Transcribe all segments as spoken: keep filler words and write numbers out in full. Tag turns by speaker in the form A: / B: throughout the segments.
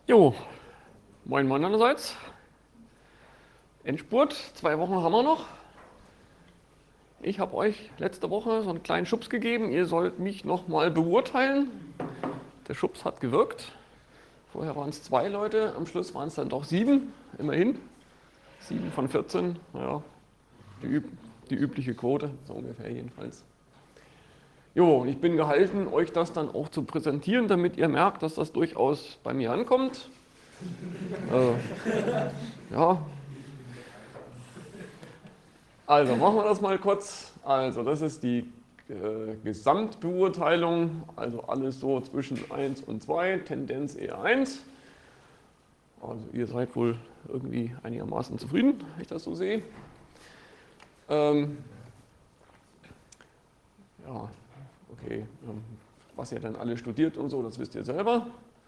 A: Jo, moin moin einerseits. Endspurt, zwei Wochen haben wir noch. Ich habe euch letzte Woche so einen kleinen Schubs gegeben. Ihr sollt mich nochmal beurteilen. Der Schubs hat gewirkt. Vorher waren es zwei Leute, am Schluss waren es dann doch sieben, immerhin. Sieben von vierzehn, naja, die, üb die übliche Quote, so ungefähr jedenfalls. Jo, ich bin gehalten, euch das dann auch zu präsentieren, damit ihr merkt, dass das durchaus bei mir ankommt. äh, ja. Also machen wir das mal kurz. Also das ist die äh, Gesamtbeurteilung, also alles so zwischen eins und zwei, Tendenz eher eins. Also ihr seid wohl irgendwie einigermaßen zufrieden, wenn ich das so sehe. Ähm, ja, okay, ähm, was ihr dann alle studiert und so, das wisst ihr selber.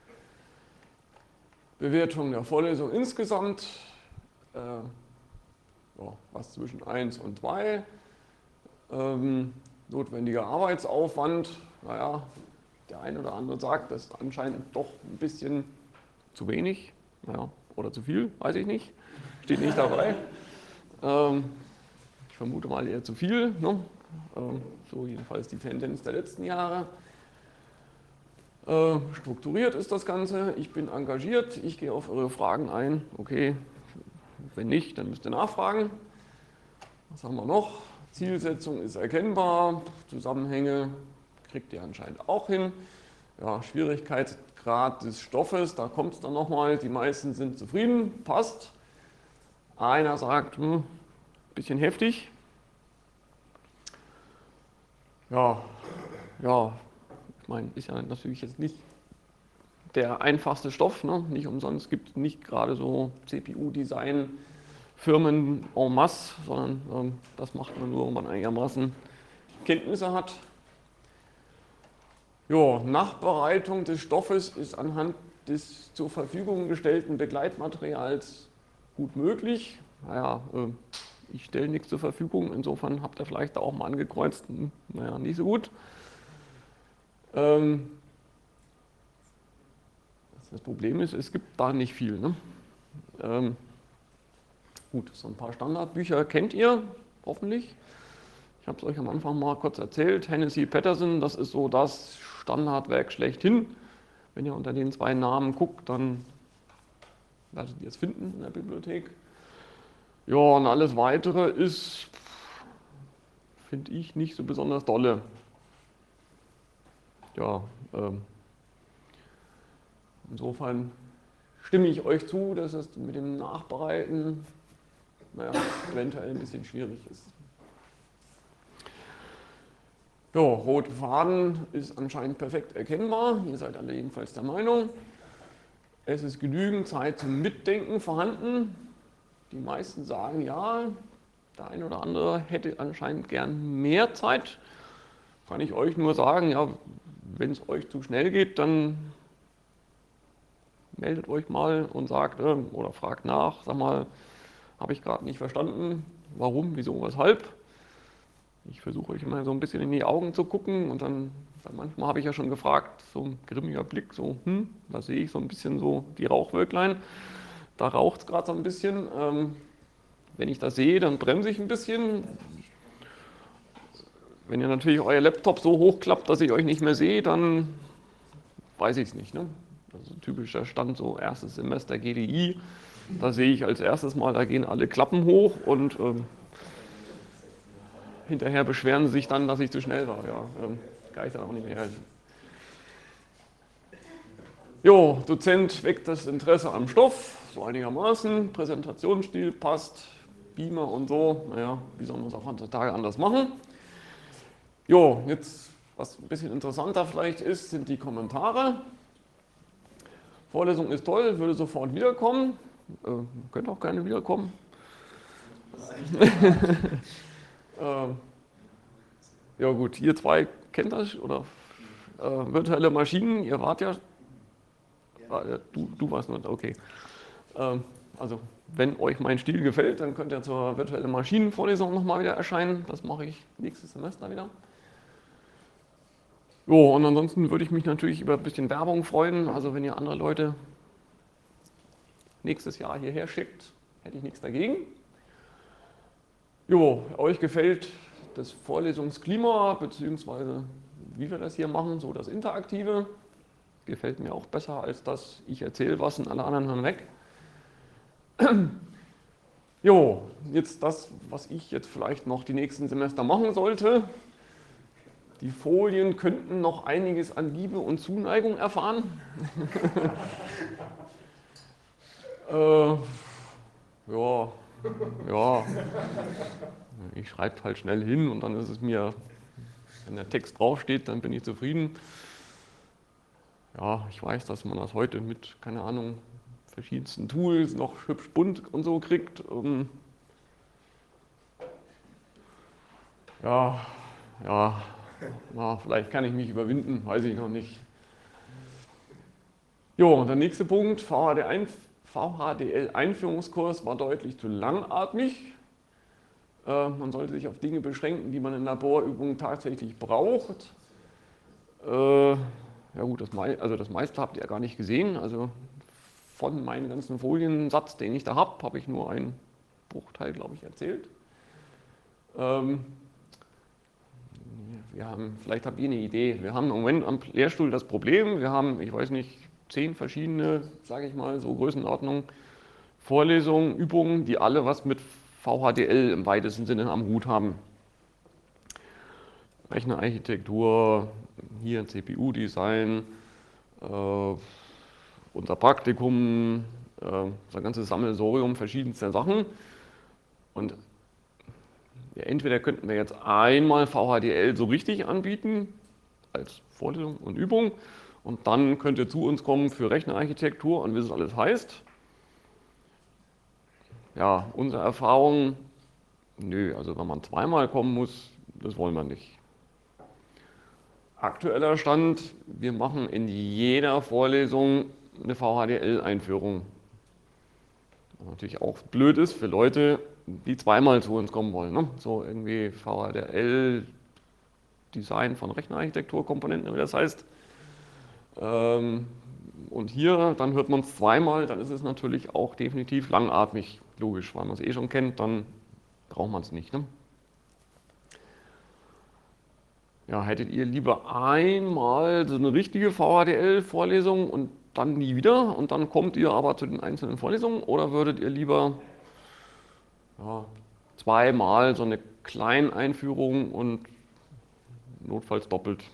A: Bewertung der Vorlesung insgesamt, äh, ja, was zwischen eins und zwei. Ähm, notwendiger Arbeitsaufwand, naja, der eine oder andere sagt, das ist anscheinend doch ein bisschen zu wenig, naja, oder zu viel, weiß ich nicht, steht nicht dabei. Ähm, ich vermute mal eher zu viel, ne? ähm, so jedenfalls die Tendenz der letzten Jahre. Äh, strukturiert ist das Ganze, ich bin engagiert, ich gehe auf eure Fragen ein, okay, wenn nicht, dann müsst ihr nachfragen. Was haben wir noch? Zielsetzung ist erkennbar, Zusammenhänge kriegt ihr anscheinend auch hin. Ja, Schwierigkeitsgrad des Stoffes, da kommt es dann nochmal, die meisten sind zufrieden, passt. Einer sagt, hm, bisschen heftig. Ja, ja, ich meine, ist ja natürlich jetzt nicht der einfachste Stoff, ne? Nicht umsonst gibt es nicht gerade so C P U-Design Firmen en masse, sondern ähm, das macht man nur, wenn man einigermaßen Kenntnisse hat. Jo, Nachbereitung des Stoffes ist anhand des zur Verfügung gestellten Begleitmaterials gut möglich. Naja, äh, ich stelle nichts zur Verfügung, insofern habt ihr vielleicht auch mal angekreuzt, hm, naja, nicht so gut. Ähm, das Problem ist, es gibt da nicht viel. Ne? Ähm, Gut, so ein paar Standardbücher kennt ihr, hoffentlich. Ich habe es euch am Anfang mal kurz erzählt. Hennessy Patterson, das ist so das Standardwerk schlechthin. Wenn ihr unter den zwei Namen guckt, dann werdet ihr es finden in der Bibliothek. Ja, und alles Weitere ist, finde ich, nicht so besonders dolle. Ja, ähm, insofern stimme ich euch zu, dass es mit dem Nachbereiten, naja, eventuell ein bisschen schwierig ist. Ja, roter Faden ist anscheinend perfekt erkennbar. Ihr seid alle jedenfalls der Meinung. Es ist genügend Zeit zum Mitdenken vorhanden. Die meisten sagen ja, der eine oder andere hätte anscheinend gern mehr Zeit. Kann ich euch nur sagen, ja, wenn es euch zu schnell geht, dann meldet euch mal und sagt äh, oder fragt nach, sag mal, habe ich gerade nicht verstanden, warum, wieso, weshalb. Ich versuche euch immer so ein bisschen in die Augen zu gucken und dann, weil manchmal habe ich ja schon gefragt, so ein grimmiger Blick, so, hm, da sehe ich so ein bisschen so die Rauchwölklein, da raucht es gerade so ein bisschen. Ähm, wenn ich das sehe, dann bremse ich ein bisschen. Wenn ihr natürlich euer Laptop so hochklappt, dass ich euch nicht mehr sehe, dann weiß ich es nicht. Ne? Also typischer Stand, so erstes Semester G D I, da sehe ich als erstes mal, da gehen alle Klappen hoch und ähm, hinterher beschweren sie sich dann, dass ich zu schnell war. Ja, ähm, kann ich dann auch nicht mehr helfen. Jo, Dozent weckt das Interesse am Stoff, so einigermaßen. Präsentationsstil passt, Beamer und so. Naja, wie soll man es auch heutzutage anders machen? Jo, jetzt, was ein bisschen interessanter vielleicht ist, sind die Kommentare. Vorlesung ist toll, würde sofort wiederkommen. Äh, könnt auch gerne wiederkommen. äh, ja gut, ihr zwei kennt das, oder äh, virtuelle Maschinen, ihr wart ja, äh, du, du warst nur, okay. Äh, also wenn euch mein Stil gefällt, dann könnt ihr zur virtuellen Maschinenvorlesung nochmal wieder erscheinen. Das mache ich nächstes Semester wieder. Jo, und ansonsten würde ich mich natürlich über ein bisschen Werbung freuen. Also wenn ihr andere Leute nächstes Jahr hierher schickt, hätte ich nichts dagegen. Jo, euch gefällt das Vorlesungsklima, beziehungsweise wie wir das hier machen, so das Interaktive, gefällt mir auch besser, als dass ich erzähle was und alle anderen hören weg. Jo, jetzt das, was ich jetzt vielleicht noch die nächsten Semester machen sollte. Die Folien könnten noch einiges an Liebe und Zuneigung erfahren. äh, ja, ja. Ich schreibe halt schnell hin und dann ist es mir, wenn der Text draufsteht, dann bin ich zufrieden. Ja, ich weiß, dass man das heute mit, keine Ahnung, verschiedensten Tools noch hübsch bunt und so kriegt. Ja, ja, na, vielleicht kann ich mich überwinden, weiß ich noch nicht. Jo, und der nächste Punkt, V H D L-Einführungskurs war deutlich zu langatmig. Äh, man sollte sich auf Dinge beschränken, die man in Laborübungen tatsächlich braucht. Äh, ja gut, das, mei also das meiste habt ihr ja gar nicht gesehen. Also von meinem ganzen Foliensatz, den ich da habe, habe ich nur einen Bruchteil, glaube ich, erzählt. Ähm, wir haben, vielleicht habt ihr eine Idee. Wir haben im Moment am Lehrstuhl das Problem, wir haben, ich weiß nicht, zehn verschiedene, sage ich mal, so Größenordnung, Vorlesungen, Übungen, die alle was mit V H D L im weitesten Sinne am Hut haben. Rechnerarchitektur, hier C P U-Design, äh, unser Praktikum, äh, unser ganzes Sammelsorium verschiedenster Sachen. Und ja, entweder könnten wir jetzt einmal V H D L so richtig anbieten, als Vorlesung und Übung, und dann könnt ihr zu uns kommen für Rechnerarchitektur und wie es alles heißt. Ja, unsere Erfahrung, nö, also wenn man zweimal kommen muss, das wollen wir nicht. Aktueller Stand, wir machen in jeder Vorlesung eine V H D L-Einführung. Was natürlich auch blöd ist für Leute, die zweimal zu uns kommen wollen. Ne? So irgendwie V H D L-Design von Rechnerarchitekturkomponenten, wie das heißt. Ähm, und hier, dann hört man es zweimal, dann ist es natürlich auch definitiv langatmig. Logisch, weil man es eh schon kennt, dann braucht man es nicht. Ne? Ja, hättet ihr lieber einmal so eine richtige V H D L-Vorlesung und dann nie wieder und dann kommt ihr aber zu den einzelnen Vorlesungen, oder würdet ihr lieber ja, zweimal so eine kleine Einführung und notfalls doppelt?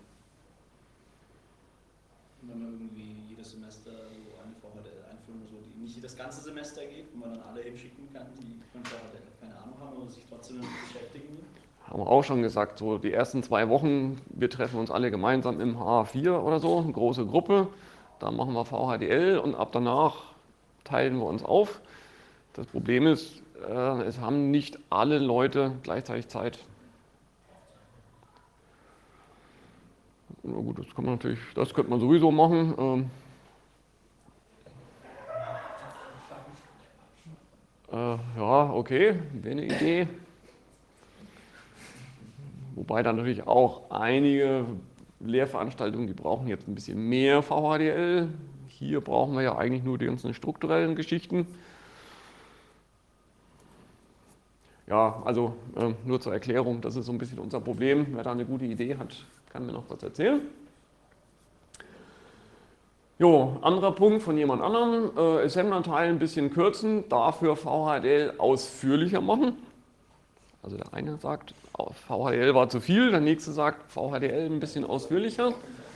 B: Wenn man irgendwie jedes Semester so eine V H D L-Einführung, so, die nicht das ganze Semester geht, wo man dann alle hinschicken kann, die von V H D L keine Ahnung haben oder sich trotzdem damit beschäftigen will.
A: Haben wir auch schon gesagt, so die ersten zwei Wochen, wir treffen uns alle gemeinsam im H vier oder so, eine große Gruppe, dann machen wir V H D L und ab danach teilen wir uns auf. Das Problem ist, äh, es haben nicht alle Leute gleichzeitig Zeit. Na gut, das kann man natürlich, das könnte man sowieso machen. Ähm, äh, ja, okay, wäre eine Idee. Wobei dann natürlich auch einige Lehrveranstaltungen, die brauchen jetzt ein bisschen mehr V H D L. Hier brauchen wir ja eigentlich nur die ganzen strukturellen Geschichten. Ja, also äh, nur zur Erklärung, das ist so ein bisschen unser Problem. Wer da eine gute Idee hat, kann mir noch was erzählen. Jo, anderer Punkt von jemand anderem, äh, Assembler-Teil ein bisschen kürzen, dafür V H D L ausführlicher machen. Also der eine sagt, V H D L war zu viel, der nächste sagt, V H D L ein bisschen ausführlicher.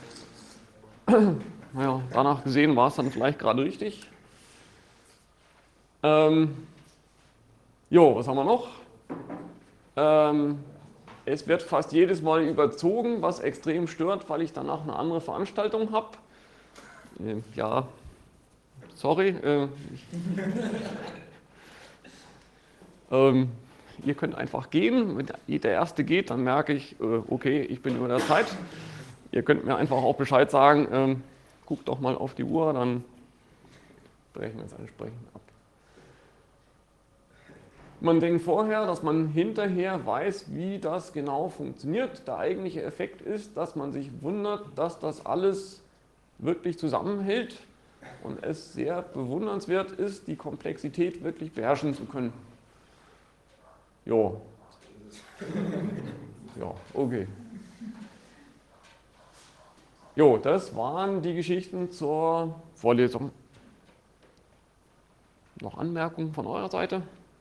A: Naja, danach gesehen war es dann vielleicht gerade richtig. Ähm, jo, was haben wir noch? Ähm, es wird fast jedes Mal überzogen, was extrem stört, weil ich danach eine andere Veranstaltung habe. Äh, ja, sorry. Äh, ich, ähm, ihr könnt einfach gehen. Wenn der Erste geht, dann merke ich, äh, okay, ich bin über der Zeit. Ihr könnt mir einfach auch Bescheid sagen, ähm, guckt doch mal auf die Uhr, dann brechen wir es entsprechend ab. Man denkt vorher, dass man hinterher weiß, wie das genau funktioniert. Der eigentliche Effekt ist, dass man sich wundert, dass das alles wirklich zusammenhält. und es sehr bewundernswert ist, die Komplexität wirklich beherrschen zu können. Jo. Ja, okay. Jo, das waren die Geschichten zur Vorlesung. Noch Anmerkungen von eurer Seite?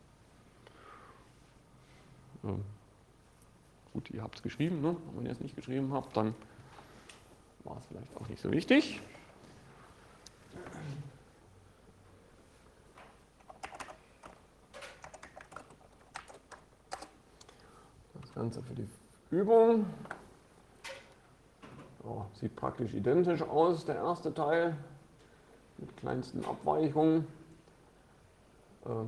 A: Ja. Gut, ihr habt es geschrieben, ne? Wenn ihr es nicht geschrieben habt, dann war es vielleicht auch nicht so wichtig. Das Ganze für die Übung. Ja, sieht praktisch identisch aus, der erste Teil, mit kleinsten Abweichungen. Äh,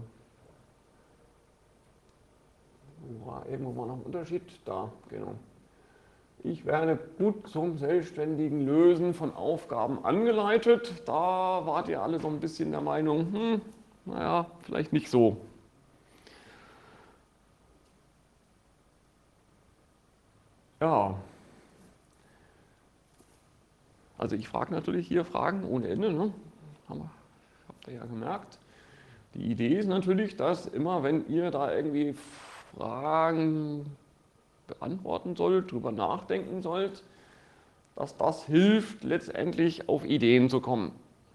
A: war irgendwo mal noch ein Unterschied? Da, genau. Ich werde gut zum selbstständigen Lösen von Aufgaben angeleitet. Da wart ihr alle so ein bisschen der Meinung, hm, naja, vielleicht nicht so. Ja. Also ich frage natürlich hier Fragen ohne Ende, ne? Habt ihr ja gemerkt. Die Idee ist natürlich, dass immer, wenn ihr da irgendwie Fragen beantworten sollt, drüber nachdenken sollt, dass das hilft, letztendlich auf Ideen zu kommen.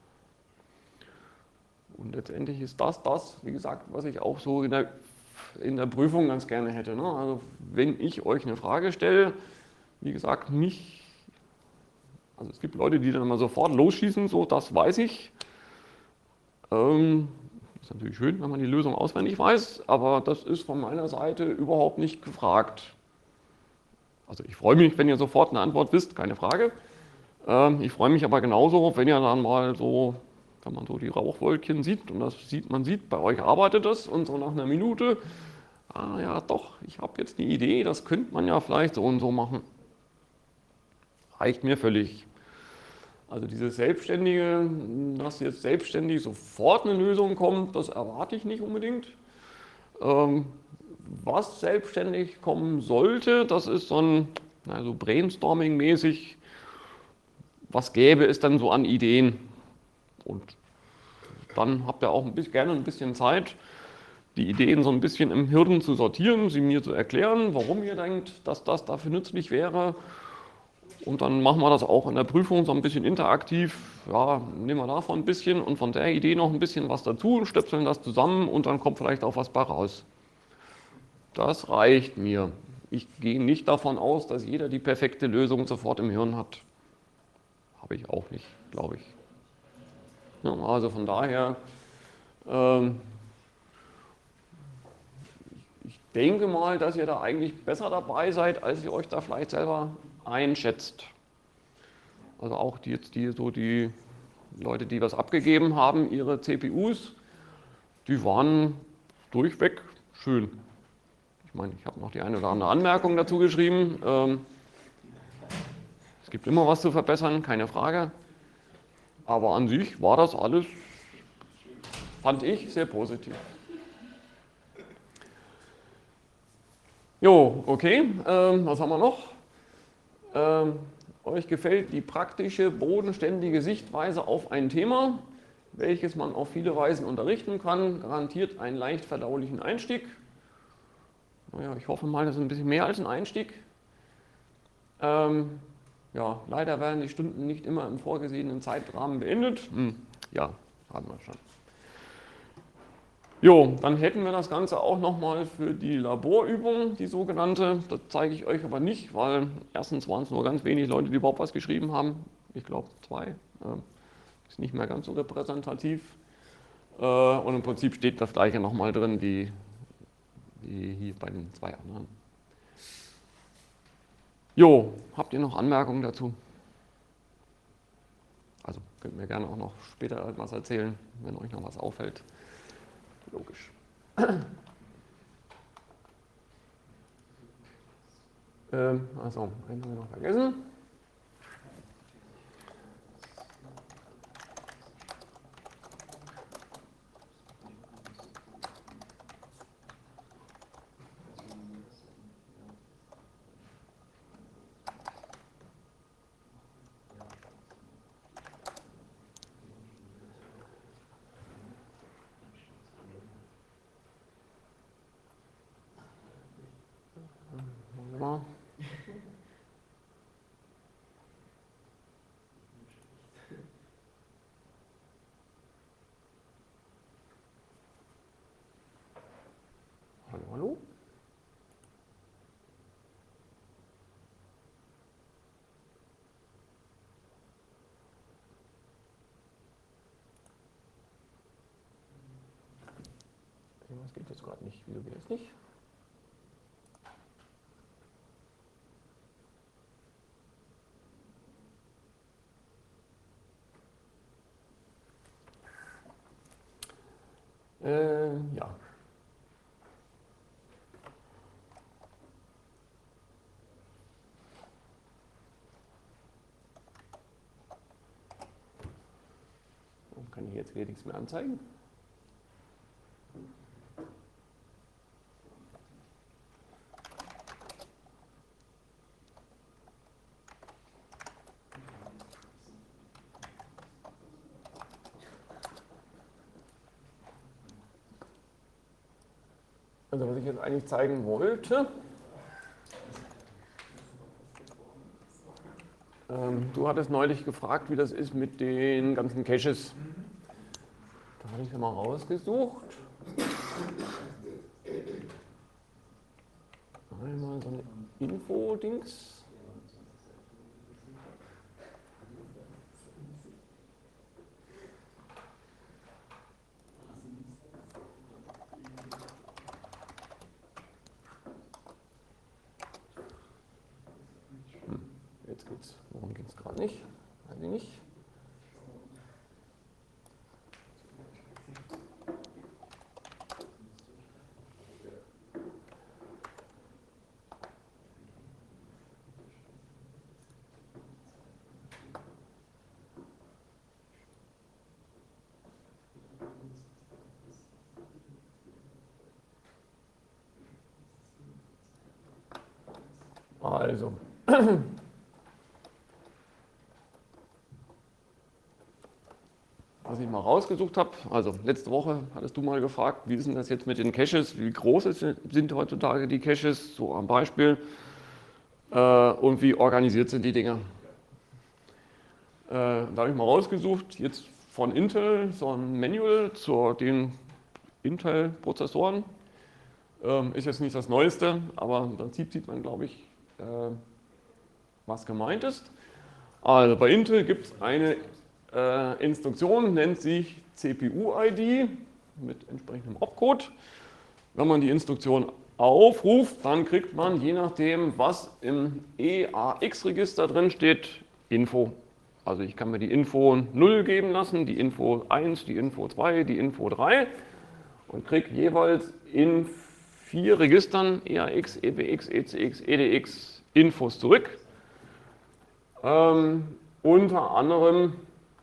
A: Und letztendlich ist das das, wie gesagt, was ich auch so in der, in der Prüfung ganz gerne hätte. Ne? Also wenn ich euch eine Frage stelle, wie gesagt, nicht, also es gibt Leute, die dann mal sofort losschießen, so, das weiß ich. Ähm, ist natürlich schön, wenn man die Lösung auswendig weiß, aber das ist von meiner Seite überhaupt nicht gefragt. Also ich freue mich, wenn ihr sofort eine Antwort wisst, keine Frage. Ähm, ich freue mich aber genauso, wenn ihr dann mal so, wenn man so die Rauchwolkchen sieht und das sieht, man sieht, bei euch arbeitet es und so nach einer Minute, ah ja doch, ich habe jetzt die Idee, das könnte man ja vielleicht so und so machen. Reicht mir völlig. Also dieses Selbstständige, dass jetzt selbstständig sofort eine Lösung kommt, das erwarte ich nicht unbedingt. Ähm, was selbstständig kommen sollte, das ist so ein, also Brainstorming-mäßig, was gäbe es dann so an Ideen? Und dann habt ihr auch ein bisschen, gerne ein bisschen Zeit, die Ideen so ein bisschen im Hirn zu sortieren, sie mir zu erklären, warum ihr denkt, dass das dafür nützlich wäre. Und dann machen wir das auch in der Prüfung so ein bisschen interaktiv. Ja, nehmen wir davon ein bisschen und von der Idee noch ein bisschen was dazu, stöpseln das zusammen und dann kommt vielleicht auch was bei raus. Das reicht mir. Ich gehe nicht davon aus, dass jeder die perfekte Lösung sofort im Hirn hat. Habe ich auch nicht, glaube ich. Ja, also von daher, ähm, ich denke mal, dass ihr da eigentlich besser dabei seid, als ihr euch da vielleicht selber einschätzt. Also auch die, jetzt die, so die Leute, die was abgegeben haben, ihre C P Us, die waren durchweg schön. Ich meine, ich habe noch die eine oder andere Anmerkung dazu geschrieben. Ähm, es gibt immer was zu verbessern, keine Frage. Aber an sich war das alles, fand ich, sehr positiv. Jo, okay, ähm, was haben wir noch? Ähm, euch gefällt die praktische, bodenständige Sichtweise auf ein Thema, welches man auf viele Weisen unterrichten kann, garantiert einen leicht verdaulichen Einstieg. Naja, ich hoffe mal, das ist ein bisschen mehr als ein Einstieg. Ähm, ja, leider werden die Stunden nicht immer im vorgesehenen Zeitrahmen beendet. Hm, ja, haben wir schon. Jo, dann hätten wir das Ganze auch nochmal für die Laborübung, die sogenannte. Das zeige ich euch aber nicht, weil erstens waren es nur ganz wenig Leute, die überhaupt was geschrieben haben. Ich glaube zwei. Äh, ist nicht mehr ganz so repräsentativ. Äh, und im Prinzip steht das gleiche nochmal drin wie, wie hier bei den zwei anderen. Jo, habt ihr noch Anmerkungen dazu? Also könnt ihr mir gerne auch noch später etwas erzählen, wenn euch noch was auffällt. Logisch. ähm, also, einen haben wir noch vergessen. geht jetzt gerade nicht. Wieso geht das nicht? Äh, ja. Kann ich jetzt wieder nichts mehr anzeigen? Also was ich jetzt eigentlich zeigen wollte, ähm, du hattest neulich gefragt, wie das ist mit den ganzen Caches. Da habe ich ja mal rausgesucht. Einmal so eine Info-Dings. Hm, jetzt geht's. Warum geht es gerade nicht? Weiß ich nicht. Also, was ich mal rausgesucht habe, also letzte Woche hattest du mal gefragt, wie ist denn das jetzt mit den Caches, wie groß sind heutzutage die Caches, so am Beispiel, äh, und wie organisiert sind die Dinger. Äh, da habe ich mal rausgesucht, jetzt von Intel so ein Manual zu den Intel-Prozessoren. Ähm, ist jetzt nicht das Neueste, aber im Prinzip sieht man, glaube ich, äh, was gemeint ist. Also bei Intel gibt es eine äh, Instruktion, nennt sich C P U-I D mit entsprechendem Opcode. Wenn man die Instruktion aufruft, dann kriegt man, je nachdem, was im E A X-Register drin steht, Info. Also ich kann mir die Info null geben lassen, die Info eins, die Info zwei, die Info drei und kriege jeweils in vier Registern E A X, E B X, E C X, E D X Infos zurück. Ähm, unter anderem,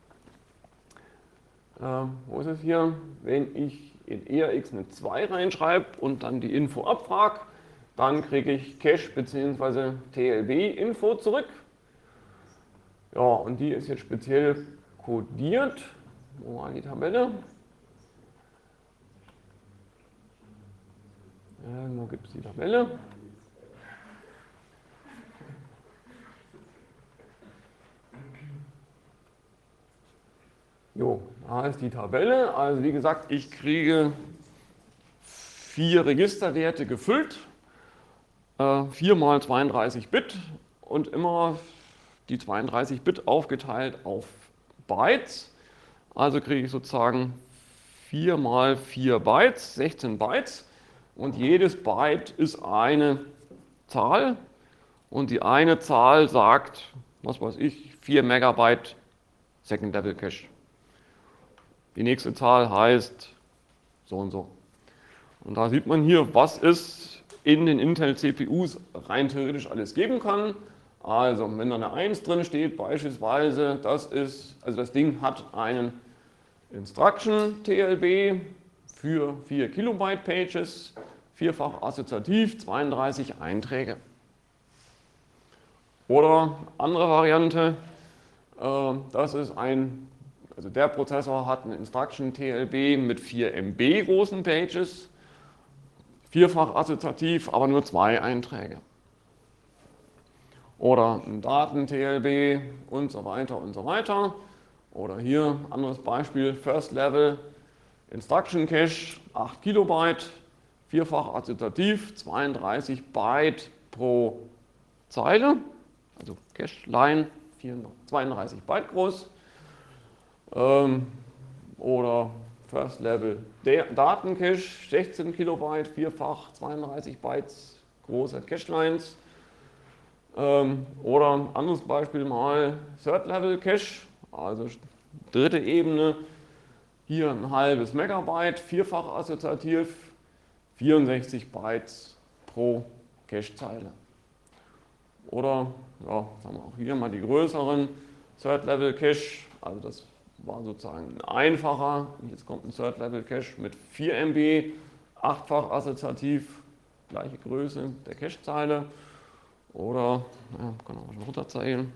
A: äh, wo ist es hier, wenn ich in E A X eine zwei reinschreibe und dann die Info abfrage, dann kriege ich Cache bzw. T L B-Info zurück. Ja, und die ist jetzt speziell kodiert. Wo war die Tabelle? Äh, wo gibt es die Tabelle? Jo, da ist die Tabelle. Also wie gesagt, ich kriege vier Registerwerte gefüllt, äh, vier mal zweiunddreißig Bit und immer die zweiunddreißig Bit aufgeteilt auf Bytes. Also kriege ich sozusagen vier mal vier Bytes, sechzehn Bytes. Und jedes Byte ist eine Zahl. Und die eine Zahl sagt, was weiß ich, vier Megabyte Second Level Cache. Die nächste Zahl heißt so und so. Und da sieht man hier, was es in den Intel C P Us rein theoretisch alles geben kann. Also, wenn da eine eins drin steht, beispielsweise, das ist, also das Ding hat einen Instruction T L B für vier Kilobyte Pages, vierfach assoziativ, zweiunddreißig Einträge. Oder andere Variante, äh, das ist ein, also der Prozessor hat einen Instruction T L B mit vier M B großen Pages, vierfach assoziativ, aber nur zwei Einträge. Oder ein Daten-T L B und so weiter und so weiter. Oder hier, anderes Beispiel, First Level Instruction Cache, acht Kilobyte, vierfach assoziativ, zweiunddreißig Byte pro Zeile, also Cache-Line, zweiunddreißig Byte groß. Ähm, oder First Level Datencache, sechzehn Kilobyte, vierfach, zweiunddreißig Bytes, große Cachelines. Ähm, oder ein anderes Beispiel mal Third Level Cache, also dritte Ebene, hier ein halbes Megabyte, vierfach assoziativ, vierundsechzig Bytes pro Cache-Zeile. Oder, ja, sagen wir auch hier mal die größeren Third Level Cache, also das war sozusagen ein einfacher, jetzt kommt ein Third Level Cache mit vier Megabyte, achtfach assoziativ, gleiche Größe der Cache-Zeile. Oder, ja, kann auch schon runterzählen.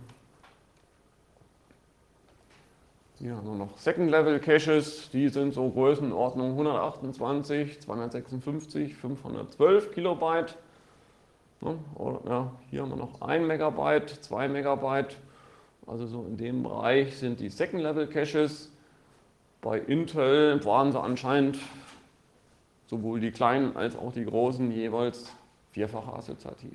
A: Hier haben wir noch Second Level Caches, die sind so Größenordnung hundertachtundzwanzig, zweihundertsechsundfünfzig, fünfhundertzwölf Kilobyte. Oder, ja, hier haben wir noch ein Megabyte, zwei Megabyte. Also so in dem Bereich sind die Second Level Caches. Bei Intel waren sie anscheinend sowohl die kleinen als auch die großen jeweils vierfach assoziativ.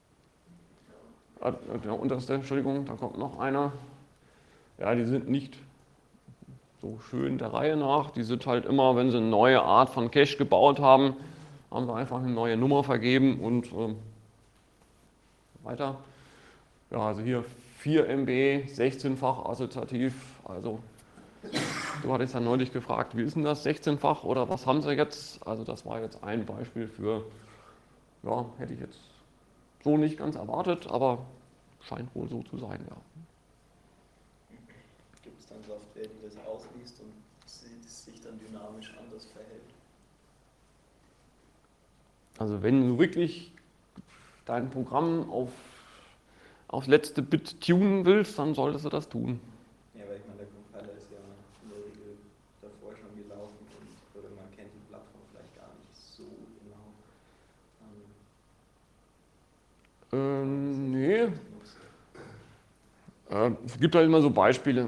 A: Der unterste, Entschuldigung, da kommt noch einer. Ja, die sind nicht so schön der Reihe nach. Die sind halt immer, wenn sie eine neue Art von Cache gebaut haben, haben sie einfach eine neue Nummer vergeben und ähm, weiter. Ja, also hier vier Megabyte, sechzehnfach assoziativ. Also du hattest ja neulich gefragt, wie ist denn das, sechzehnfach oder was haben sie jetzt? Also das war jetzt ein Beispiel für, ja, hätte ich jetzt so nicht ganz erwartet, aber scheint wohl so zu sein, ja.
B: Gibt es dann Software, die das ausliest und sich dann dynamisch anders verhält?
A: Also wenn du wirklich dein Programm auf, aufs letzte Bit tunen willst, dann solltest du das tun.
B: Ja, weil ich meine, der Compiler ist ja in der Regel davor schon gelaufen und oder man kennt die Plattform vielleicht gar nicht so genau.
A: Ähm, nee. Äh, es gibt halt immer so Beispiele.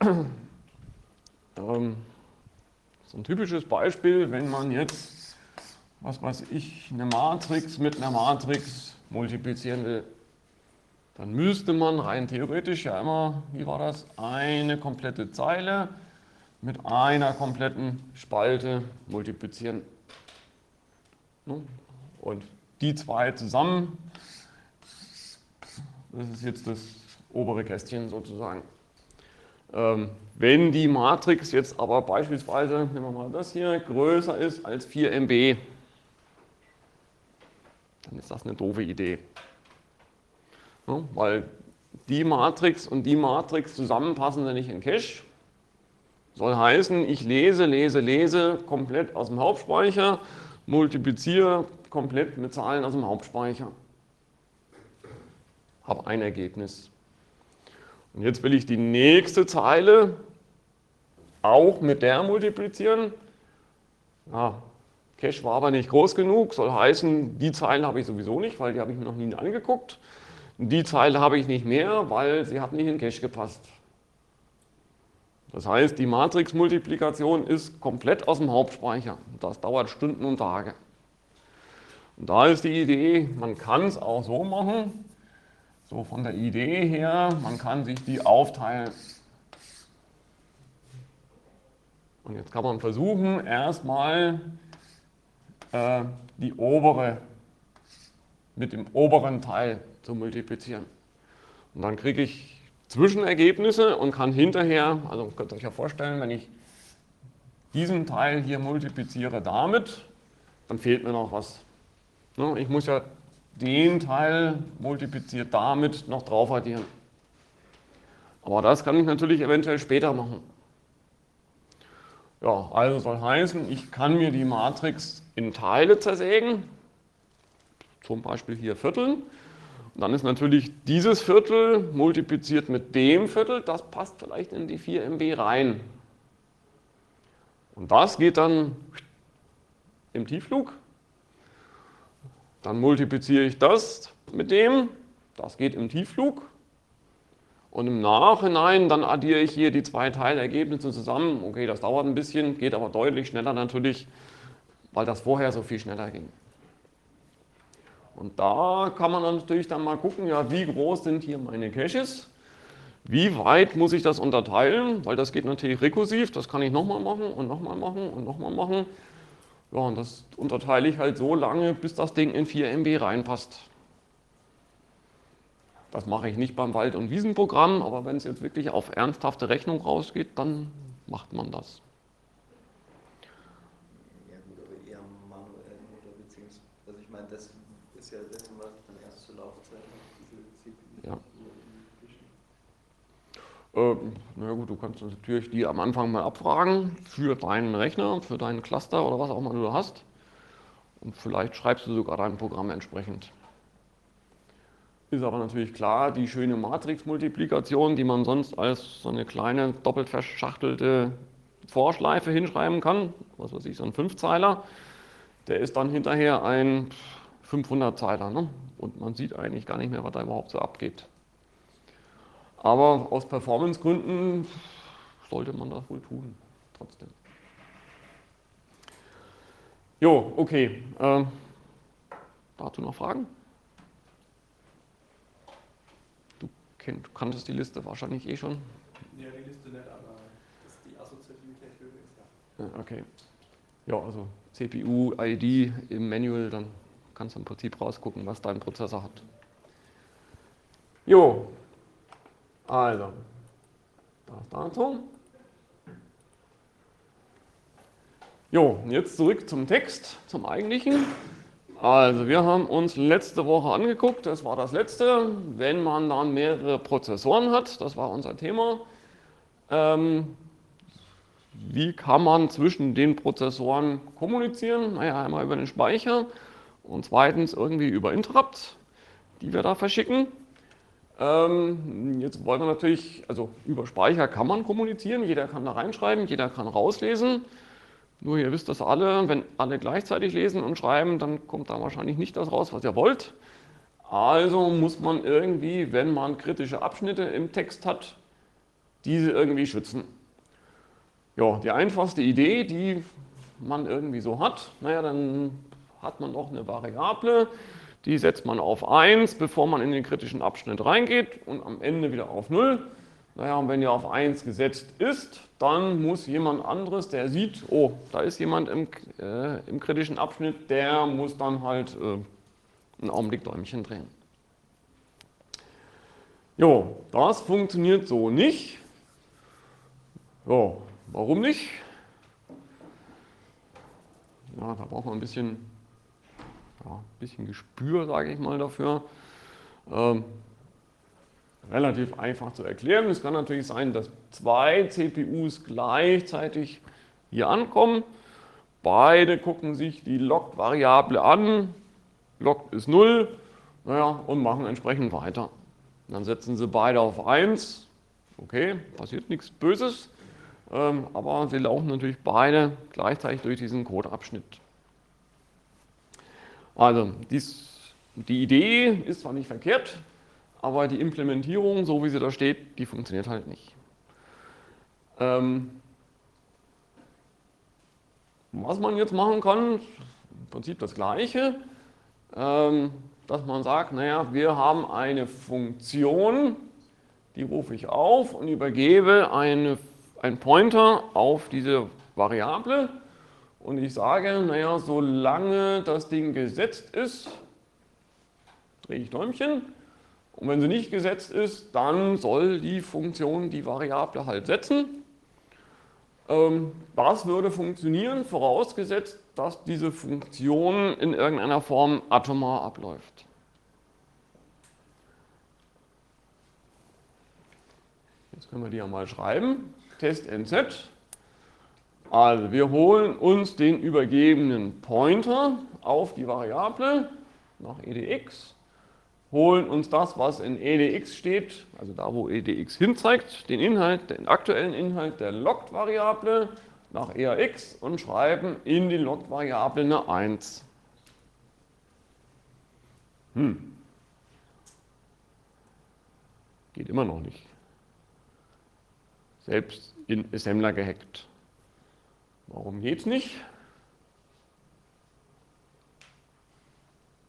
A: ähm, so ein typisches Beispiel, wenn man jetzt, was weiß ich, eine Matrix mit einer Matrix multiplizieren will, dann müsste man rein theoretisch ja immer, wie war das, eine komplette Zeile mit einer kompletten Spalte multiplizieren. Und die zwei zusammen, das ist jetzt das obere Kästchen sozusagen. Ähm, wenn die Matrix jetzt aber beispielsweise, nehmen wir mal das hier, größer ist als vier Megabyte, dann ist das eine doofe Idee. Ja, weil die Matrix und die Matrix zusammen passen ja nicht in Cache. Soll heißen, ich lese, lese, lese komplett aus dem Hauptspeicher, multipliziere komplett mit Zahlen aus dem Hauptspeicher. Habe ein Ergebnis. Und jetzt will ich die nächste Zeile auch mit der multiplizieren. Ja, Cache war aber nicht groß genug, soll heißen, die Zeile habe ich sowieso nicht, weil die habe ich mir noch nie angeguckt. Die Zeile habe ich nicht mehr, weil sie hat nicht in Cache gepasst. Das heißt, die Matrix-Multiplikation ist komplett aus dem Hauptspeicher. Das dauert Stunden und Tage. Und da ist die Idee, man kann es auch so machen, so von der Idee her, man kann sich die aufteilen. Und jetzt kann man versuchen, erstmal äh, die obere mit dem oberen Teil zu multiplizieren. Und dann kriege ich Zwischenergebnisse und kann hinterher, also könnt ihr euch ja vorstellen, wenn ich diesen Teil hier multipliziere damit, dann fehlt mir noch was. Ich muss ja den Teil multipliziert damit noch drauf addieren. Aber das kann ich natürlich eventuell später machen. Ja, also soll heißen, ich kann mir die Matrix in Teile zersägen, zum Beispiel hier Vierteln. Und dann ist natürlich dieses Viertel multipliziert mit dem Viertel, das passt vielleicht in die vier Megabyte rein. Und das geht dann im Tiefflug. Dann multipliziere ich das mit dem, das geht im Tiefflug. Und im Nachhinein, dann addiere ich hier die zwei Teilergebnisse zusammen. Okay, das dauert ein bisschen, geht aber deutlich schneller natürlich, weil das vorher so viel schneller ging. Und da kann man natürlich dann mal gucken, ja, wie groß sind hier meine Caches. Wie weit muss ich das unterteilen? Weil das geht natürlich rekursiv, das kann ich nochmal machen und nochmal machen und nochmal machen. Ja, und das unterteile ich halt so lange, bis das Ding in vier M B reinpasst. Das mache ich nicht beim Wald- und Wiesenprogramm, aber wenn es jetzt wirklich auf ernsthafte Rechnung rausgeht, dann macht man das.
C: Ja gut, aber eher manuell oder beziehungsweise, also ich meine, das ist ja das zum Beispiel dann erst zur Laufzeit, diese C P U.
A: Ja. Äh, na gut, du kannst natürlich die am Anfang mal abfragen für deinen Rechner, für deinen Cluster oder was auch immer du hast. Und vielleicht schreibst du sogar dein Programm entsprechend. Ist aber natürlich klar, die schöne Matrix-Multiplikation, die man sonst als so eine kleine doppelt verschachtelte Vorschleife hinschreiben kann, was weiß ich, so ein Fünfzeiler, der ist dann hinterher ein fünfhundertzeiler. Ne? Und man sieht eigentlich gar nicht mehr, was da überhaupt so abgeht. Aber aus Performancegründen sollte man das wohl tun, trotzdem. Jo, okay. Äh, dazu noch Fragen? Du, kennt, du kanntest die Liste wahrscheinlich eh schon.
D: Ja, die Liste nicht, aber das die Assoziativität höher ist ja.
A: Ja, okay. Ja, also C P U, I D im Manual, dann kannst du im Prinzip rausgucken, was dein Prozessor hat. Jo, also, das dazu. Jo, jetzt zurück zum Text, zum eigentlichen. Also, wir haben uns letzte Woche angeguckt, das war das letzte, wenn man dann mehrere Prozessoren hat, das war unser Thema. Ähm, wie kann man zwischen den Prozessoren kommunizieren? Naja, einmal über den Speicher und zweitens irgendwie über Interrupts, die wir da verschicken. Ähm, jetzt wollen wir natürlich, also über Speicher kann man kommunizieren, jeder kann da reinschreiben, jeder kann rauslesen. Nur ihr wisst das alle, wenn alle gleichzeitig lesen und schreiben, dann kommt da wahrscheinlich nicht das raus, was ihr wollt. Also muss man irgendwie, wenn man kritische Abschnitte im Text hat, diese irgendwie schützen. Ja, die einfachste Idee, die man irgendwie so hat, naja, dann hat man noch eine Variable, die setzt man auf eins, bevor man in den kritischen Abschnitt reingeht und am Ende wieder auf null. Naja, und wenn die auf eins gesetzt ist, dann muss jemand anderes, der sieht, oh, da ist jemand im, äh, im kritischen Abschnitt, der muss dann halt äh, einen Augenblick Däumchen drehen. Jo, das funktioniert so nicht. Jo, warum nicht? Ja, da braucht man ein bisschen, ja, ein bisschen Gespür, sage ich mal, dafür. Ähm, relativ einfach zu erklären. Es kann natürlich sein, dass zwei C P Us gleichzeitig hier ankommen. Beide gucken sich die Log-Variable an. Log ist null, naja, und machen entsprechend weiter. Dann setzen sie beide auf eins. Okay, passiert nichts Böses. Ähm, aber sie laufen natürlich beide gleichzeitig durch diesen Codeabschnitt. Also dies, die Idee ist zwar nicht verkehrt, aber die Implementierung, so wie sie da steht, die funktioniert halt nicht. Ähm, was man jetzt machen kann, im Prinzip das Gleiche, ähm, dass man sagt, naja, wir haben eine Funktion, die rufe ich auf und übergebe eine, einen Pointer auf diese Variable und ich sage, naja, solange das Ding gesetzt ist, drehe ich Däumchen. Und wenn sie nicht gesetzt ist, dann soll die Funktion die Variable halt setzen. Ähm, das würde funktionieren, vorausgesetzt, dass diese Funktion in irgendeiner Form atomar abläuft. Jetzt können wir die ja mal schreiben. Test N Z. Also wir holen uns den übergebenen Pointer auf die Variable nach E D X. Holen uns das, was in E D X steht, also da, wo E D X hinzeigt, den Inhalt, den aktuellen Inhalt der Logged-Variable nach E A X und schreiben in die Logged-Variable eine eins. Hm. Geht immer noch nicht. Selbst in Assembler gehackt. Warum geht's nicht?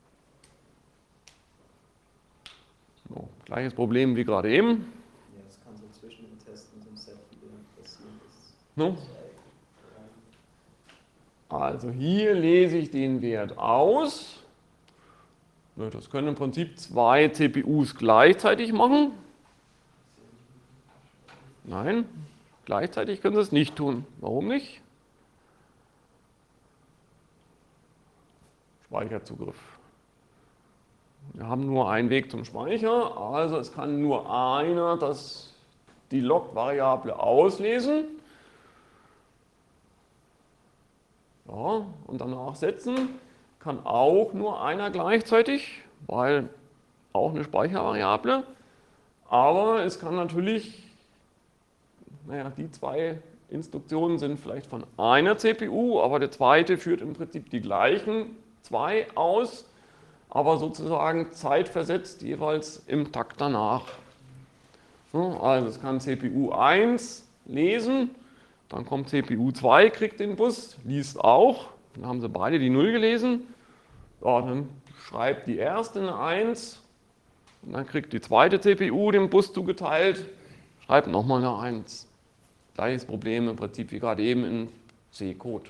A: So, gleiches Problem wie gerade eben.
C: Ja, das kann
A: Ne? Also hier lese ich den Wert aus. Das können im Prinzip zwei C P Us gleichzeitig machen. Nein, gleichzeitig können sie es nicht tun. Warum nicht? Speicherzugriff. Wir haben nur einen Weg zum Speicher, also es kann nur einer das, die Log-Variable auslesen. Ja, und danach setzen kann auch nur einer gleichzeitig, weil auch eine Speichervariable. Aber es kann natürlich, naja, die zwei Instruktionen sind vielleicht von einer C P U, aber der zweite führt im Prinzip die gleichen zwei aus, aber sozusagen zeitversetzt jeweils im Takt danach. Also es kann C P U eins lesen, dann kommt C P U zwei, kriegt den Bus, liest auch, dann haben sie beide die null gelesen, ja, dann schreibt die erste eine eins und dann kriegt die zweite C P U den Bus zugeteilt, schreibt nochmal eine eins. Gleiches Problem im Prinzip wie gerade eben in C-Code.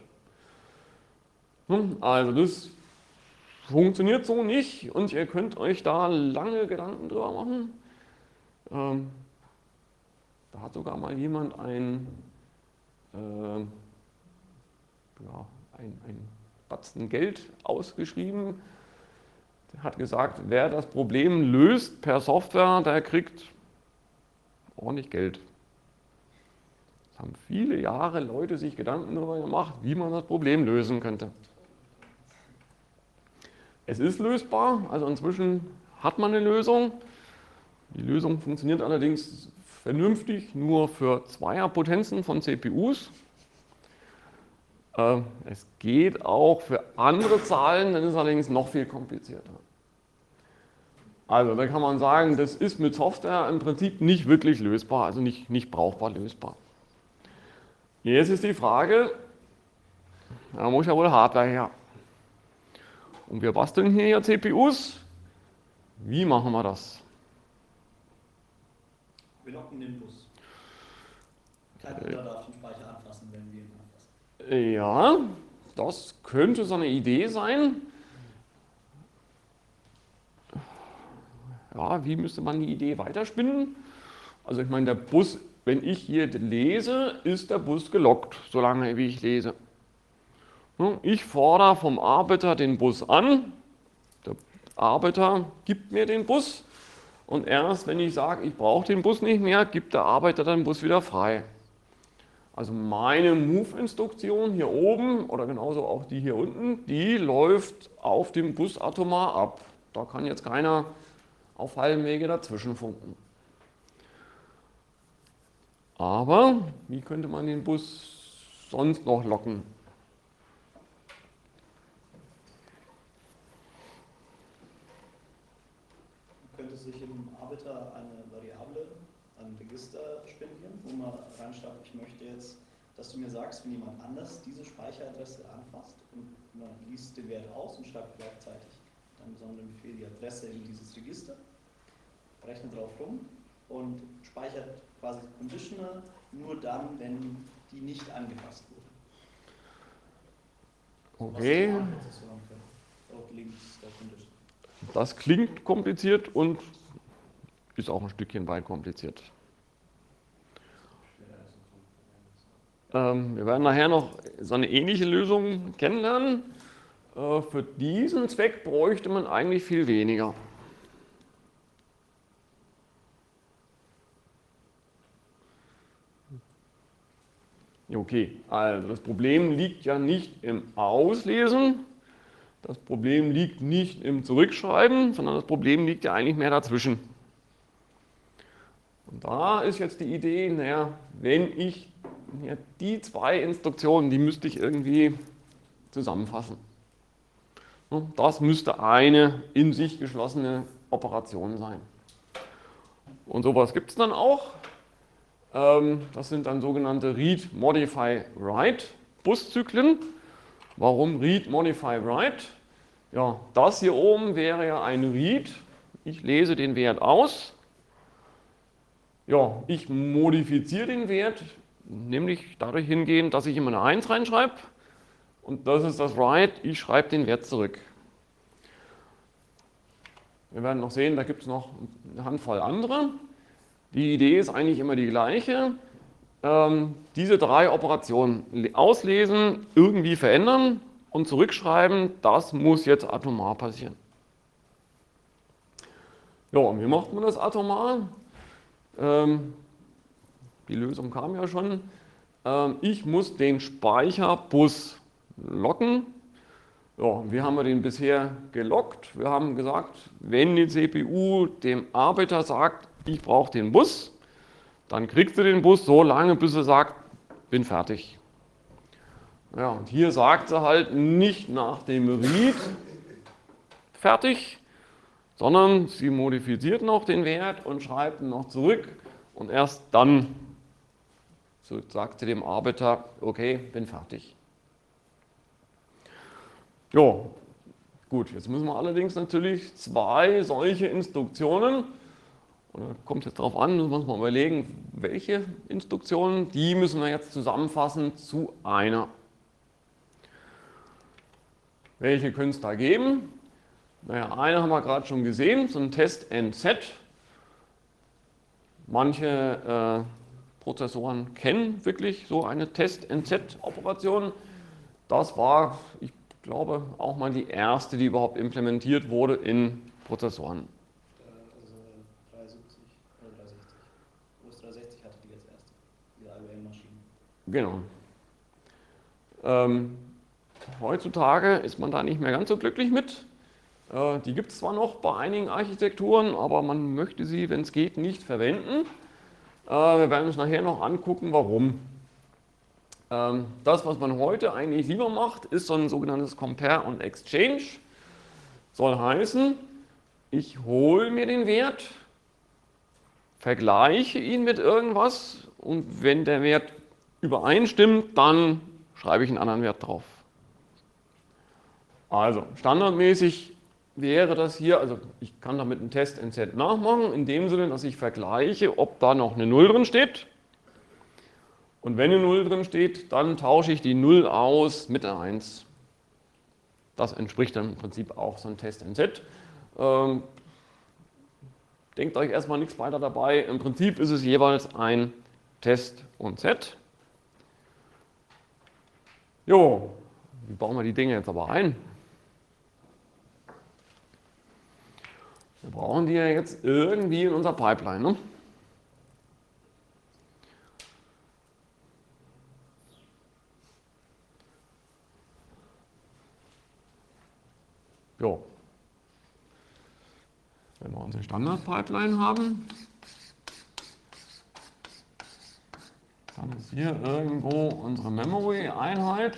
A: Also das funktioniert so nicht und ihr könnt euch da lange Gedanken drüber machen. Ähm, da hat sogar mal jemand ein, äh, ja, ein, ein Batzen Geld ausgeschrieben. Der hat gesagt, wer das Problem löst per Software, der kriegt ordentlich Geld. Es haben viele Jahre Leute sich Gedanken darüber gemacht, wie man das Problem lösen könnte. Es ist lösbar, also inzwischen hat man eine Lösung. Die Lösung funktioniert allerdings vernünftig nur für Zweierpotenzen von C P Us. Es geht auch für andere Zahlen, dann ist es allerdings noch viel komplizierter. Also da kann man sagen, das ist mit Software im Prinzip nicht wirklich lösbar, also nicht, nicht brauchbar lösbar. Jetzt ist die Frage, da muss ja wohl Hardware her. Und wir basteln hier ja C P Us. Wie machen wir das?
B: Wir locken den Bus. Kein anderer darf den Speicher anfassen, wenn wir ihn anfassen.
A: Ja, das könnte so eine Idee sein. Ja, wie müsste man die Idee weiterspinnen? Also ich meine, der Bus, wenn ich hier lese, ist der Bus gelockt, solange wie ich lese. Ich fordere vom Arbeiter den Bus an, der Arbeiter gibt mir den Bus und erst wenn ich sage, ich brauche den Bus nicht mehr, gibt der Arbeiter den Bus wieder frei. Also meine Move-Instruktion hier oben oder genauso auch die hier unten, die läuft auf dem Bus atomar ab. Da kann jetzt keiner auf halbem Wege dazwischen funken. Aber wie könnte man den Bus sonst noch locken?
B: Man könnte sich im Arbeiter eine Variable, ein Register spendieren, wo man reinschreibt, ich möchte jetzt, dass du mir sagst, wenn jemand anders diese Speicheradresse anfasst und man liest den Wert aus und schreibt gleichzeitig dann besonderen Befehl die Adresse in dieses Register, rechnet drauf rum und speichert quasi Conditioner nur dann, wenn die nicht angepasst wurden.
A: Okay. Das klingt kompliziert und ist auch ein Stückchen weit kompliziert. Ähm, wir werden nachher noch so eine ähnliche Lösung kennenlernen. Äh, für diesen Zweck bräuchte man eigentlich viel weniger. Okay, also das Problem liegt ja nicht im Auslesen, das Problem liegt nicht im Zurückschreiben, sondern das Problem liegt ja eigentlich mehr dazwischen. Und da ist jetzt die Idee, naja, wenn ich ja, die zwei Instruktionen, die müsste ich irgendwie zusammenfassen. Das müsste eine in sich geschlossene Operation sein. Und sowas gibt es dann auch. Das sind dann sogenannte Read, Modify, Write Buszyklen. Warum Read, Modify, Write? Ja, das hier oben wäre ja ein Read. Ich lese den Wert aus. Ja, ich modifiziere den Wert nämlich dadurch hingehen, dass ich immer eine eins reinschreibe und das ist das Write, ich schreibe den Wert zurück. Wir werden noch sehen, da gibt es noch eine Handvoll andere. Die Idee ist eigentlich immer die gleiche. Ähm, diese drei Operationen auslesen, irgendwie verändern und zurückschreiben, das muss jetzt atomar passieren. Ja, und wie macht man das atomar? Ähm, die Lösung kam ja schon. Ähm, ich muss den Speicherbus locken. Ja, wie haben wir den bisher gelockt? Wir haben gesagt, wenn die C P U dem Arbeiter sagt, ich brauche den Bus, dann kriegst du den Bus so lange, bis er sagt, bin fertig. Ja, und hier sagt sie halt nicht nach dem Read fertig, sondern sie modifiziert noch den Wert und schreibt ihn noch zurück und erst dann so sagt sie dem Arbeiter, okay, bin fertig. Ja, gut, jetzt müssen wir allerdings natürlich zwei solche Instruktionen, und da kommt es jetzt darauf an, müssen wir uns mal überlegen, welche Instruktionen, die müssen wir jetzt zusammenfassen zu einer. Welche können es da geben? Naja, eine haben wir gerade schon gesehen, so ein Test and Set. Manche äh, Prozessoren kennen wirklich so eine Test and Set Operation. Das war, ich Ich glaube, auch mal die erste, die überhaupt implementiert wurde in Prozessoren.
B: Also dreihundertsiebzig oder dreihundertsechzig. O S dreihundertsechzig hatte die als erste, die I B M-Maschinen.
A: Genau. Ähm, heutzutage ist man da nicht mehr ganz so glücklich mit. Äh, die gibt es zwar noch bei einigen Architekturen, aber man möchte sie, wenn es geht, nicht verwenden. Äh, wir werden uns nachher noch angucken, warum. Das, was man heute eigentlich lieber macht, ist so ein sogenanntes Compare und Exchange. Soll heißen, ich hole mir den Wert, vergleiche ihn mit irgendwas und wenn der Wert übereinstimmt, dann schreibe ich einen anderen Wert drauf. Also standardmäßig wäre das hier, also ich kann damit einen Test and Set nachmachen, in dem Sinne, dass ich vergleiche, ob da noch eine Null drin steht. Und wenn eine Null drin steht, dann tausche ich die Null aus mit der eins. Das entspricht dann im Prinzip auch so ein Test and Set. Ähm, denkt euch erstmal nichts weiter dabei. Im Prinzip ist es jeweils ein Test und Set. Jo, wie bauen wir die Dinge jetzt aber ein? Wir brauchen die ja jetzt irgendwie in unserer Pipeline, ne? Jo. Wenn wir unsere Standard-Pipeline haben, dann ist hier irgendwo unsere Memory-Einheit.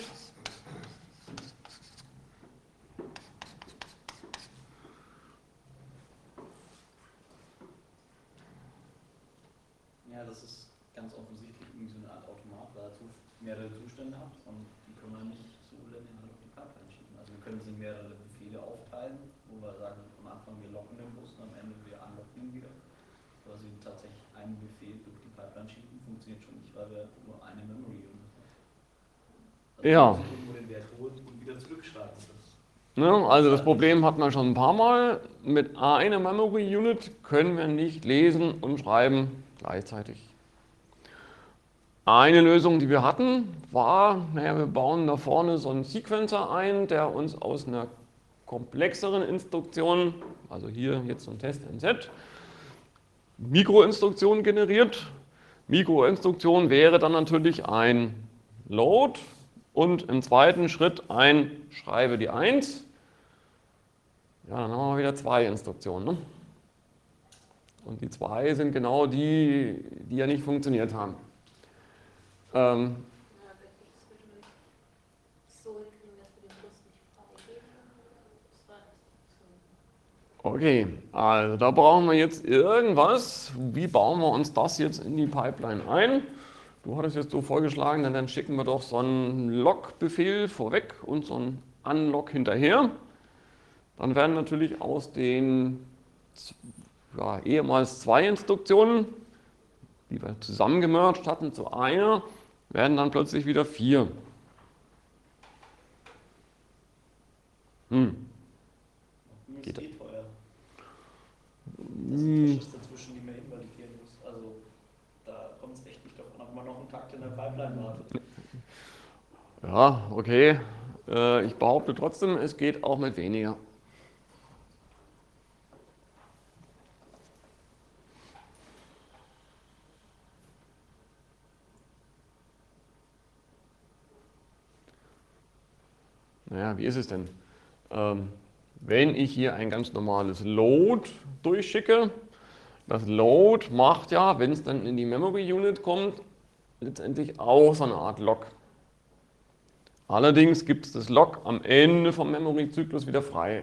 B: Ja, das ist ganz offensichtlich irgendwie so eine Art Automat, weil er mehrere Zustände hat und die können wir nicht so linear auf die Pipeline schieben. Also wir können sie in mehrere Befehle aufteilen, wo wir sagen, am Anfang wir locken den Bus und am Ende wir unlocken ihn wieder. Aber sie tatsächlich einen Befehl durch die Pipeline schieben, funktioniert schon nicht, weil wir nur eine Memory haben. Also
A: ja.
B: wir müssen nur den Wert holen und wieder zurückschreiben.
A: Ne, also das Problem hat man schon ein paar Mal. Mit einer Memory Unit können wir nicht lesen und schreiben gleichzeitig. Eine Lösung, die wir hatten, war, naja, wir bauen da vorne so einen Sequencer ein, der uns aus einer komplexeren Instruktion, also hier jetzt so ein Test and Set, Mikroinstruktionen generiert. Mikroinstruktion wäre dann natürlich ein Load und im zweiten Schritt ein Schreibe die eins. Ja, dann haben wir wieder zwei Instruktionen. Ne? Und die zwei sind genau die, die ja nicht funktioniert haben. Ähm, okay, also da brauchen wir jetzt irgendwas. Wie bauen wir uns das jetzt in die Pipeline ein? Du hattest jetzt so vorgeschlagen, dann schicken wir doch so einen Log-Befehl vorweg und so einen Unlock hinterher. Dann werden natürlich aus den ja, ehemals zwei Instruktionen die wir zusammengemerged hatten zu einer, werden dann plötzlich wieder vier. Hm.
B: Geht eh teuer. Das
A: Hm.
B: ist dazwischen, die man invalidieren muss. Also da kommt es echt nicht davon ab, ob man noch einen Takt in der Pipeline wartet.
A: Ja, okay. Äh, ich behaupte trotzdem, es geht auch mit weniger. Naja, wie ist es denn? Ähm, wenn ich hier ein ganz normales Load durchschicke, das Load macht ja, wenn es dann in die Memory Unit kommt, letztendlich auch so eine Art Log. Allerdings gibt es das Log am Ende vom Memory-Zyklus wieder frei.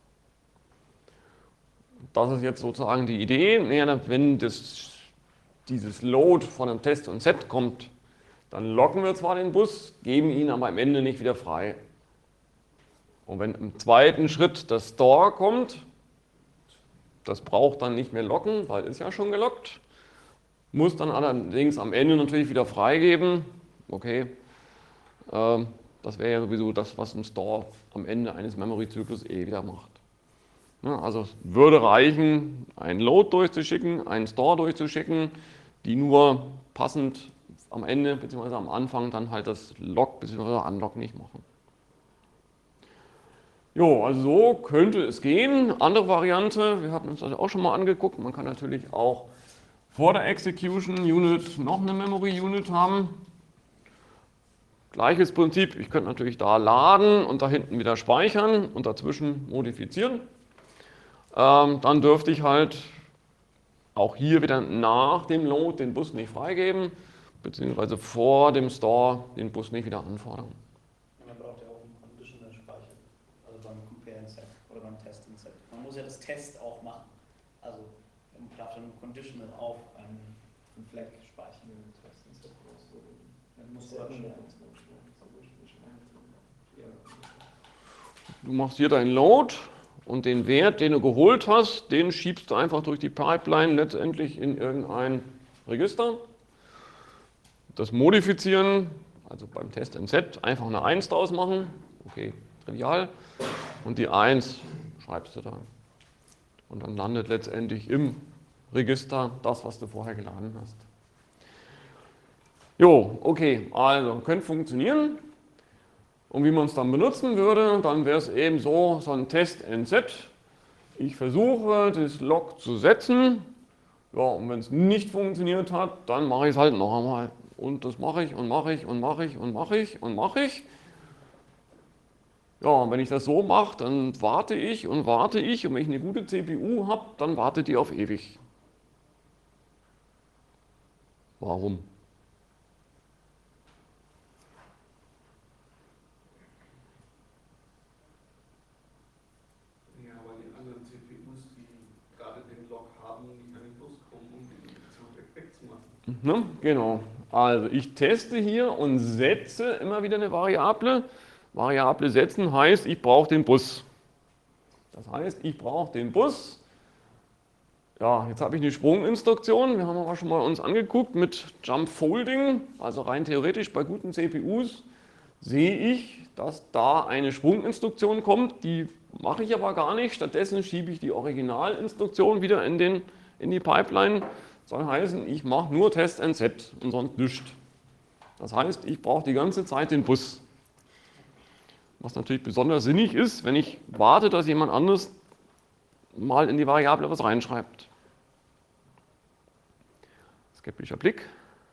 A: Das ist jetzt sozusagen die Idee. Wenn das, dieses Load von einem Test und Set kommt, dann locken wir zwar den Bus, geben ihn aber am Ende nicht wieder frei. Und wenn im zweiten Schritt das Store kommt, das braucht dann nicht mehr locken, weil ist ja schon gelockt, muss dann allerdings am Ende natürlich wieder freigeben. Okay, ähm, das wäre ja sowieso das, was ein Store am Ende eines Memory-Zyklus eh wieder macht. Ja, also es würde reichen, einen Load durchzuschicken, einen Store durchzuschicken, die nur passend am Ende bzw. am Anfang dann halt das Log bzw. Unlock nicht machen. Jo, also so könnte es gehen. Andere Variante, wir haben uns das auch schon mal angeguckt, man kann natürlich auch vor der Execution Unit noch eine Memory Unit haben. Gleiches Prinzip, ich könnte natürlich da laden und da hinten wieder speichern und dazwischen modifizieren. Ähm, dann dürfte ich halt auch hier wieder nach dem Load den Bus nicht freigeben, beziehungsweise vor dem Store den Bus nicht wieder anfordern.
B: Man braucht ja auch einen Conditional Speicher, also beim Compare and Set oder beim Test and Set. Man muss ja das Test auch machen. Also man darf dann Conditional auf einen, einen Flag speichern. Man muss ja schon.
A: Du machst hier deinen Load und den Wert, den du geholt hast, den schiebst du einfach durch die Pipeline letztendlich in irgendein Register. Das Modifizieren, also beim Test and Set, einfach eine eins draus machen. Okay, trivial. Und die eins schreibst du da. Und dann landet letztendlich im Register das, was du vorher geladen hast. Jo, okay, also könnte funktionieren. Und wie man es dann benutzen würde, dann wäre es eben so, so ein Test and Set. Ich versuche, das Log zu setzen. Ja, und wenn es nicht funktioniert hat, dann mache ich es halt noch einmal. Und das mache ich und mache ich und mache ich und mache ich und mache ich. Ja, und wenn ich das so mache, dann warte ich und warte ich. Und wenn ich eine gute C P U habe, dann wartet die auf ewig. Warum? Ne? Genau. Also ich teste hier und setze immer wieder eine Variable. Variable setzen heißt, ich brauche den Bus. Das heißt, ich brauche den Bus. Ja, jetzt habe ich eine Sprunginstruktion. Wir haben aber schon mal uns angeguckt mit Jump Folding. Also rein theoretisch bei guten C P Us sehe ich, dass da eine Sprunginstruktion kommt. Die mache ich aber gar nicht. Stattdessen schiebe ich die Originalinstruktion wieder in, den, in die Pipeline. Soll heißen, ich mache nur Test and Set und sonst nichts. Das heißt, ich brauche die ganze Zeit den Bus. Was natürlich besonders sinnig ist, wenn ich warte, dass jemand anderes mal in die Variable was reinschreibt. Skeptischer Blick.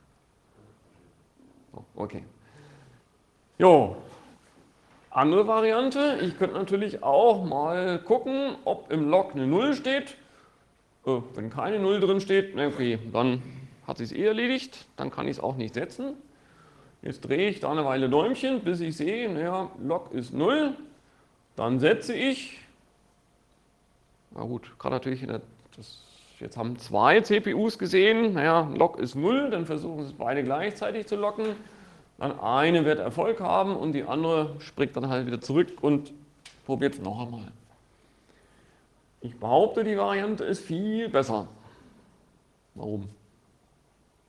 A: Okay. Jo. Andere Variante, ich könnte natürlich auch mal gucken, ob im Log eine null steht. Wenn keine null drin steht, okay, dann hat sich es eh erledigt, dann kann ich es auch nicht setzen. Jetzt drehe ich da eine Weile Däumchen, bis ich sehe, naja, Log ist null, dann setze ich, na gut, kann natürlich, das, jetzt haben zwei C P Us gesehen, naja, Log ist null, dann versuchen sie es beide gleichzeitig zu locken, dann eine wird Erfolg haben und die andere springt dann halt wieder zurück und probiert es noch einmal. Ich behaupte, die Variante ist viel besser. Warum?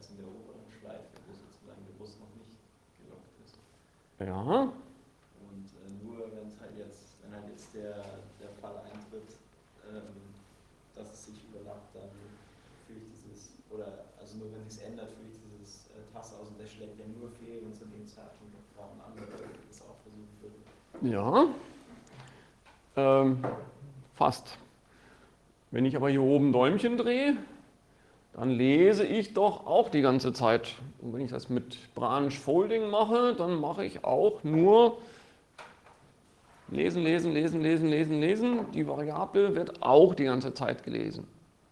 C: jetzt in der oberen Schleife, wo sozusagen der Bus noch nicht gelockt ist.
A: Ja.
C: Und äh, nur wenn es halt jetzt, wenn halt jetzt der, der Fall eintritt, ähm, dass es sich überlappt, dann führe ich dieses, oder also nur wenn sich ändert, führe ich dieses äh, Tasse aus und der schlägt ja nur fehl und zu dem Zeitpunkt brauchen andere, das auch versucht wird.
A: Ja. Ähm, fast. Wenn ich aber hier oben Däumchen drehe, dann lese ich doch auch die ganze Zeit. Und wenn ich das mit Branch Folding mache, dann mache ich auch nur lesen, lesen, lesen, lesen, lesen, lesen. Die Variable wird auch die ganze Zeit gelesen.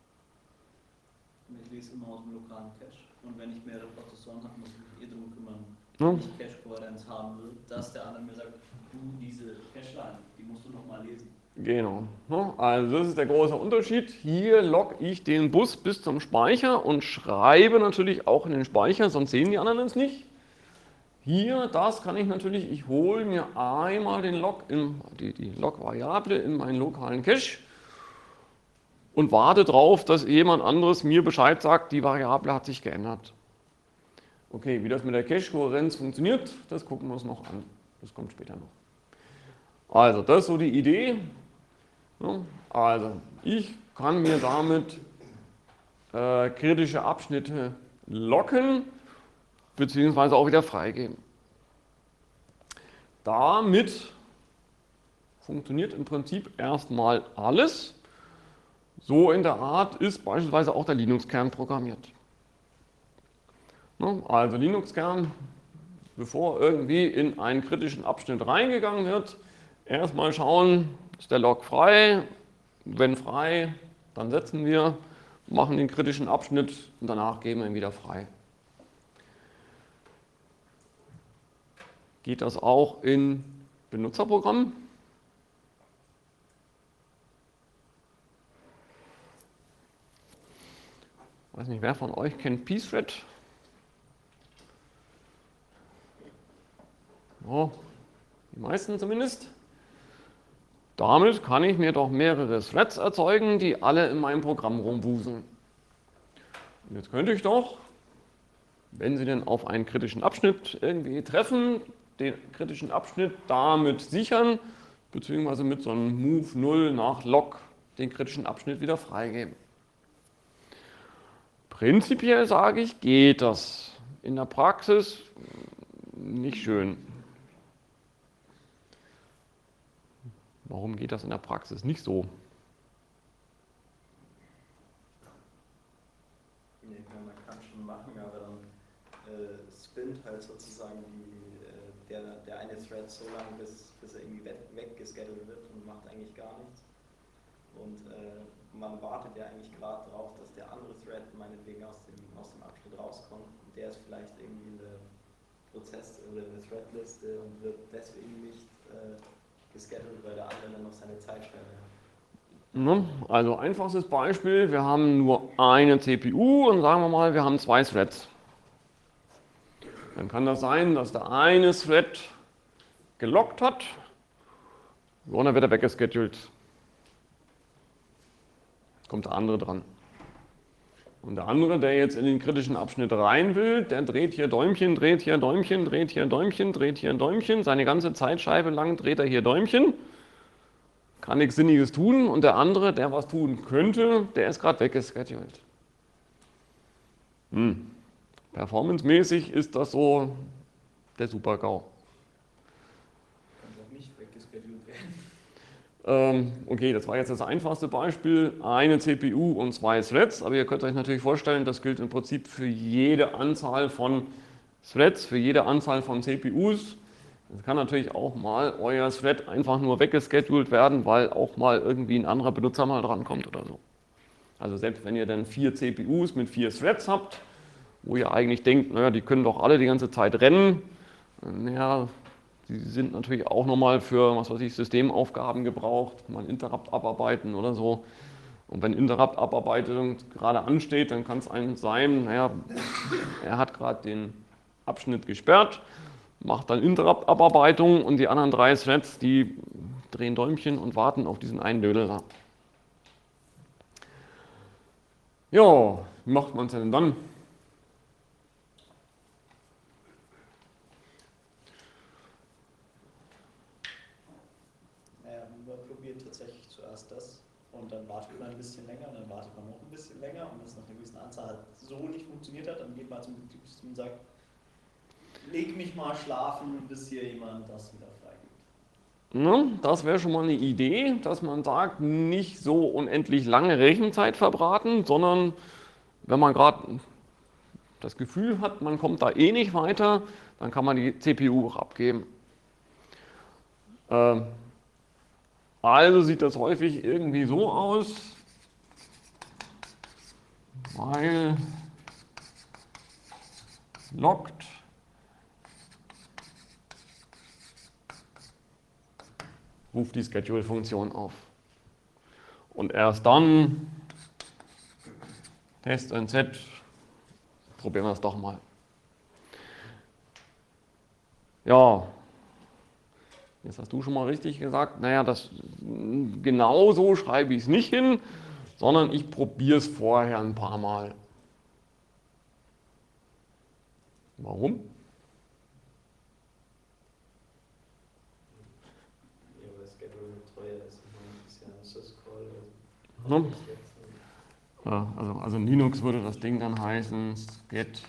B: Ich lese immer aus dem lokalen Cache. Und wenn ich mehrere Prozessoren habe, muss ich mich eh darum kümmern,
A: Ja.
B: wenn ich Cache-Kohärenz haben will, dass der andere mir sagt, du, diese Cache-Line, die musst du nochmal lesen.
A: Genau. Also das ist der große Unterschied. Hier logge ich den Bus bis zum Speicher und schreibe natürlich auch in den Speicher, sonst sehen die anderen es nicht. Hier, das kann ich natürlich, ich hole mir einmal den Log in, die, die Log-Variable in meinen lokalen Cache und warte darauf, dass jemand anderes mir Bescheid sagt, die Variable hat sich geändert. Okay, wie das mit der Cache-Kohärenz funktioniert, das gucken wir uns noch an. Das kommt später noch. Also, das ist so die Idee. Also, ich kann mir damit äh, kritische Abschnitte locken, beziehungsweise auch wieder freigeben. Damit funktioniert im Prinzip erstmal alles. So in der Art ist beispielsweise auch der Linux-Kern programmiert. Also Linux-Kern, bevor irgendwie in einen kritischen Abschnitt reingegangen wird, erstmal schauen, ist der Log frei? Wenn frei, dann setzen wir, machen den kritischen Abschnitt und danach geben wir ihn wieder frei. Geht das auch in Benutzerprogrammen? Ich weiß nicht, wer von euch kennt pthread? Oh, die meisten zumindest. Damit kann ich mir doch mehrere Threads erzeugen, die alle in meinem Programm rumwuseln. Und jetzt könnte ich doch, wenn sie denn auf einen kritischen Abschnitt irgendwie treffen, den kritischen Abschnitt damit sichern, beziehungsweise mit so einem Move null nach Log den kritischen Abschnitt wieder freigeben. Prinzipiell sage ich, geht das. In der Praxis nicht schön. Warum geht das in der Praxis nicht so?
C: Nee, man kann schon machen, aber dann äh, spinnt halt sozusagen die, äh, der, der eine Thread so lange, bis, bis er irgendwie weggescheduled wird und macht eigentlich gar nichts. Und äh, man wartet ja eigentlich gerade darauf, dass der andere Thread meinetwegen aus dem, aus dem Abschnitt rauskommt. Und der ist vielleicht irgendwie in der Prozess- oder in der Threadliste und wird deswegen nicht äh, gescheduled, weil der andere dann noch seine Zeitsperre hat.
A: Also einfachstes Beispiel, wir haben nur eine C P U und sagen wir mal, wir haben zwei Threads. Dann kann das sein, dass der eine Thread gelockt hat und dann wird er weggescheduled. Kommt der andere dran. Und der andere, der jetzt in den kritischen Abschnitt rein will, der dreht hier Däumchen, dreht hier Däumchen, dreht hier Däumchen, dreht hier Däumchen. Seine ganze Zeitscheibe lang dreht er hier Däumchen. Kann nichts Sinniges tun. Und der andere, der was tun könnte, der ist gerade weggescheduled. Hm. Performancemäßig ist das so der Super-GAU.
B: Kann auch nicht weggescheduled werden.
A: Ähm, okay, das war jetzt das einfachste Beispiel. Eine C P U und zwei Threads. Aber ihr könnt euch natürlich vorstellen, das gilt im Prinzip für jede Anzahl von Threads, für jede Anzahl von C P Us. Es kann natürlich auch mal euer Thread einfach nur weggescheduled werden, weil auch mal irgendwie ein anderer Benutzer mal drankommt oder so. Also selbst wenn ihr dann vier C P Us mit vier Threads habt, wo ihr eigentlich denkt, naja, die können doch alle die ganze Zeit rennen, naja, die sind natürlich auch nochmal für, was weiß ich, Systemaufgaben gebraucht, mal Interrupt abarbeiten oder so. Und wenn Interrupt Abarbeitung gerade ansteht, dann kann es einem sein, naja, er hat gerade den Abschnitt gesperrt, macht dann Interrupt-Abarbeitung und die anderen drei Threads, die drehen Däumchen und warten auf diesen einen Dödel da. Ja, wie macht man es denn dann?
B: das, das. Und dann wartet man ein bisschen länger, dann wartet man noch ein bisschen länger und wenn es nach einer gewissen Anzahl halt so nicht funktioniert hat, dann geht man zum Betriebssystem und sagt, leg mich mal schlafen, bis hier jemand das wieder freigibt.
A: Ja, das wäre schon mal eine Idee, dass man sagt, nicht so unendlich lange Rechenzeit verbraten, sondern wenn man gerade das Gefühl hat, man kommt da eh nicht weiter, dann kann man die C P U auch abgeben. Ähm, Also sieht das häufig irgendwie so aus, weil lockt ruft die Schedule-Funktion auf. Und erst dann Test N Z, probieren wir es doch mal. Ja, jetzt hast du schon mal richtig gesagt, naja, das, genau so schreibe ich es nicht hin, sondern ich probiere es vorher ein paar Mal. Warum?
C: Ja, weil Schedule teuer ist und man ist ja ein Syscall.
A: Ja. Ja, also, also in Linux würde das Ding dann heißen get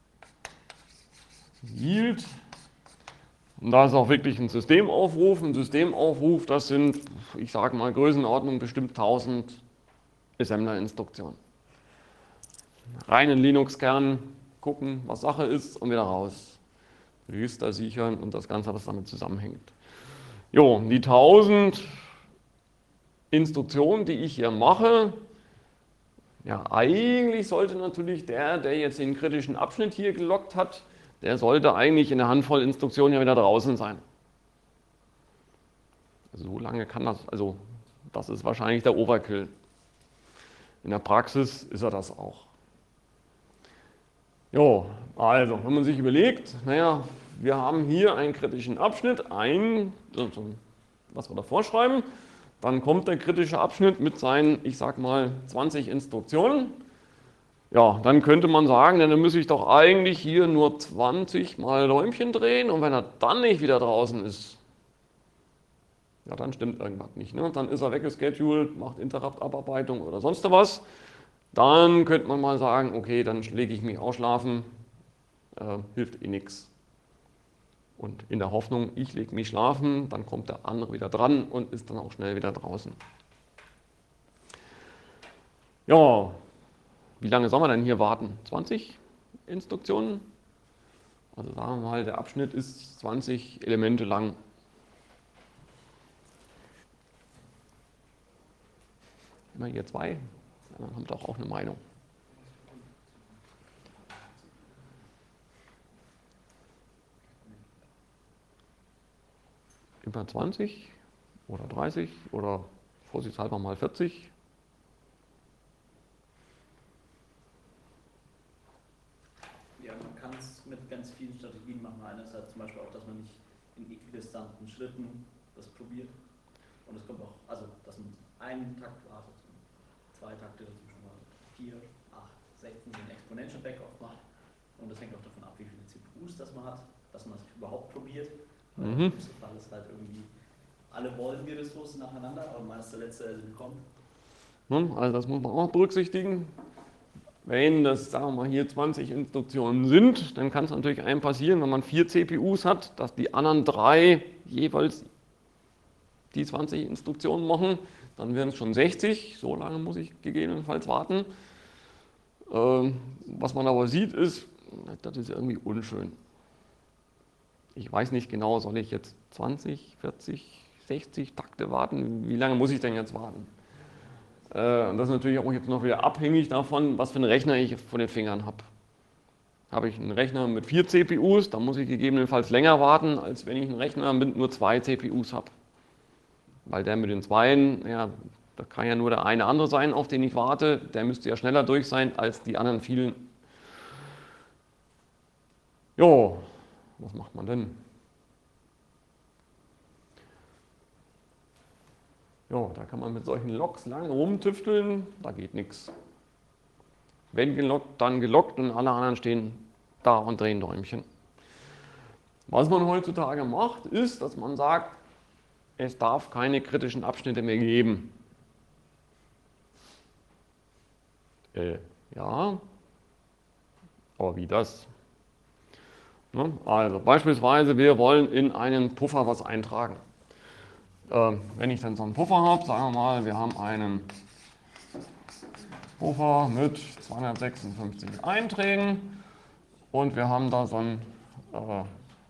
A: yield. Und da ist auch wirklich ein Systemaufruf. Ein Systemaufruf, das sind, ich sage mal, Größenordnung bestimmt tausend Assembler-Instruktionen. Rein in Linux-Kern gucken, was Sache ist und wieder raus. Register sichern und das Ganze, was damit zusammenhängt. Jo, die tausend Instruktionen, die ich hier mache, ja, eigentlich sollte natürlich der, der jetzt den kritischen Abschnitt hier gelockt hat, der sollte eigentlich in der Handvoll Instruktionen ja wieder draußen sein. So lange kann das, also das ist wahrscheinlich der Overkill. In der Praxis ist er das auch. Jo, also, wenn man sich überlegt, naja, wir haben hier einen kritischen Abschnitt, ein, was wir da vorschreiben, dann kommt der kritische Abschnitt mit seinen, ich sag mal, zwanzig Instruktionen. Ja, dann könnte man sagen, dann müsse ich doch eigentlich hier nur zwanzig mal Däumchen drehen und wenn er dann nicht wieder draußen ist, ja, dann stimmt irgendwas nicht. Ne? Dann ist er weggescheduled, macht Interrupt-Abarbeitung oder sonst was. Dann könnte man mal sagen, okay, dann lege ich mich ausschlafen, äh, hilft eh nichts. Und in der Hoffnung, ich lege mich schlafen, dann kommt der andere wieder dran und ist dann auch schnell wieder draußen. Ja, wie lange soll man denn hier warten? zwanzig Instruktionen? Also sagen wir mal, der Abschnitt ist zwanzig Elemente lang. Immer hier zwei, dann haben wir doch auch eine Meinung. Immer zwanzig oder dreißig oder vorsichtshalber mal vierzig.
B: Ja, man kann es mit ganz vielen Strategien machen. Einerseits zum Beispiel auch, dass man nicht in äquidistanten Schritten das probiert. Und es kommt auch, also dass man einen Takt wartet, zwei Takte, dass man schon mal vier, acht, sechzehn den Exponential Backoff macht. Und das hängt auch davon ab, wie viele C P Us das man hat, dass man es überhaupt probiert. Weil mhm. im schlimmsten Fall ist halt irgendwie, alle wollen die Ressourcen nacheinander, aber man ist der Letzte, der sie bekommt.
A: Also das muss man auch berücksichtigen. Wenn das, sagen wir mal, hier zwanzig Instruktionen sind, dann kann es natürlich einem passieren, wenn man vier C P Us hat, dass die anderen drei jeweils die zwanzig Instruktionen machen, dann wären es schon sechzig, so lange muss ich gegebenenfalls warten. Ähm, was man aber sieht ist, das ist irgendwie unschön. Ich weiß nicht genau, soll ich jetzt zwanzig, vierzig, sechzig Takte warten? Wie lange muss ich denn jetzt warten? Äh, und das ist natürlich auch jetzt noch wieder abhängig davon, was für einen Rechner ich von den Fingern habe. Habe ich einen Rechner mit vier C P Us, dann muss ich gegebenenfalls länger warten, als wenn ich einen Rechner mit nur zwei C P Us habe. Weil der mit den Zweien, ja, das kann ja nur der eine andere sein, auf den ich warte, der müsste ja schneller durch sein als die anderen vielen. Jo, was macht man denn? Ja, da kann man mit solchen Logs lange rumtüfteln, da geht nichts. Wenn gelockt, dann gelockt und alle anderen stehen da und drehen Däumchen. Was man heutzutage macht, ist, dass man sagt, es darf keine kritischen Abschnitte mehr geben. Äh, ja, aber wie das? Ne? Also beispielsweise, wir wollen in einen Puffer was eintragen. Ähm, wenn ich dann so einen Puffer habe, sagen wir mal, wir haben einen Puffer mit zweihundertsechsundfünfzig Einträgen und wir haben da so ein äh,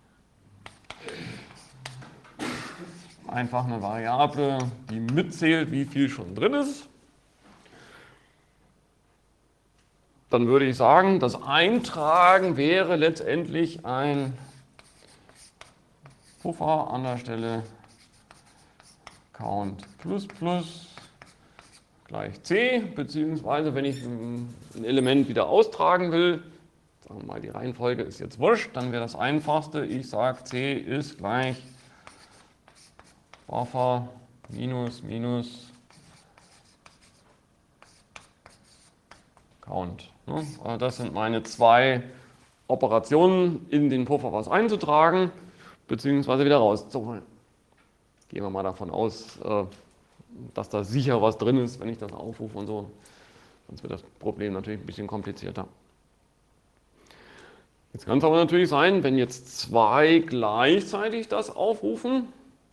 A: einfach eine Variable, die mitzählt, wie viel schon drin ist. Dann würde ich sagen, das Eintragen wäre letztendlich ein Puffer an der Stelle Count plus plus gleich C, beziehungsweise wenn ich ein Element wieder austragen will, sagen wir mal, die Reihenfolge ist jetzt wurscht, dann wäre das einfachste, ich sage C ist gleich Buffer minus minus Count. Das sind meine zwei Operationen, in den Puffer was einzutragen, beziehungsweise wieder rauszuholen. Gehen wir mal davon aus, dass da sicher was drin ist, wenn ich das aufrufe und so. Sonst wird das Problem natürlich ein bisschen komplizierter. Jetzt kann es aber natürlich sein, wenn jetzt zwei gleichzeitig das aufrufen,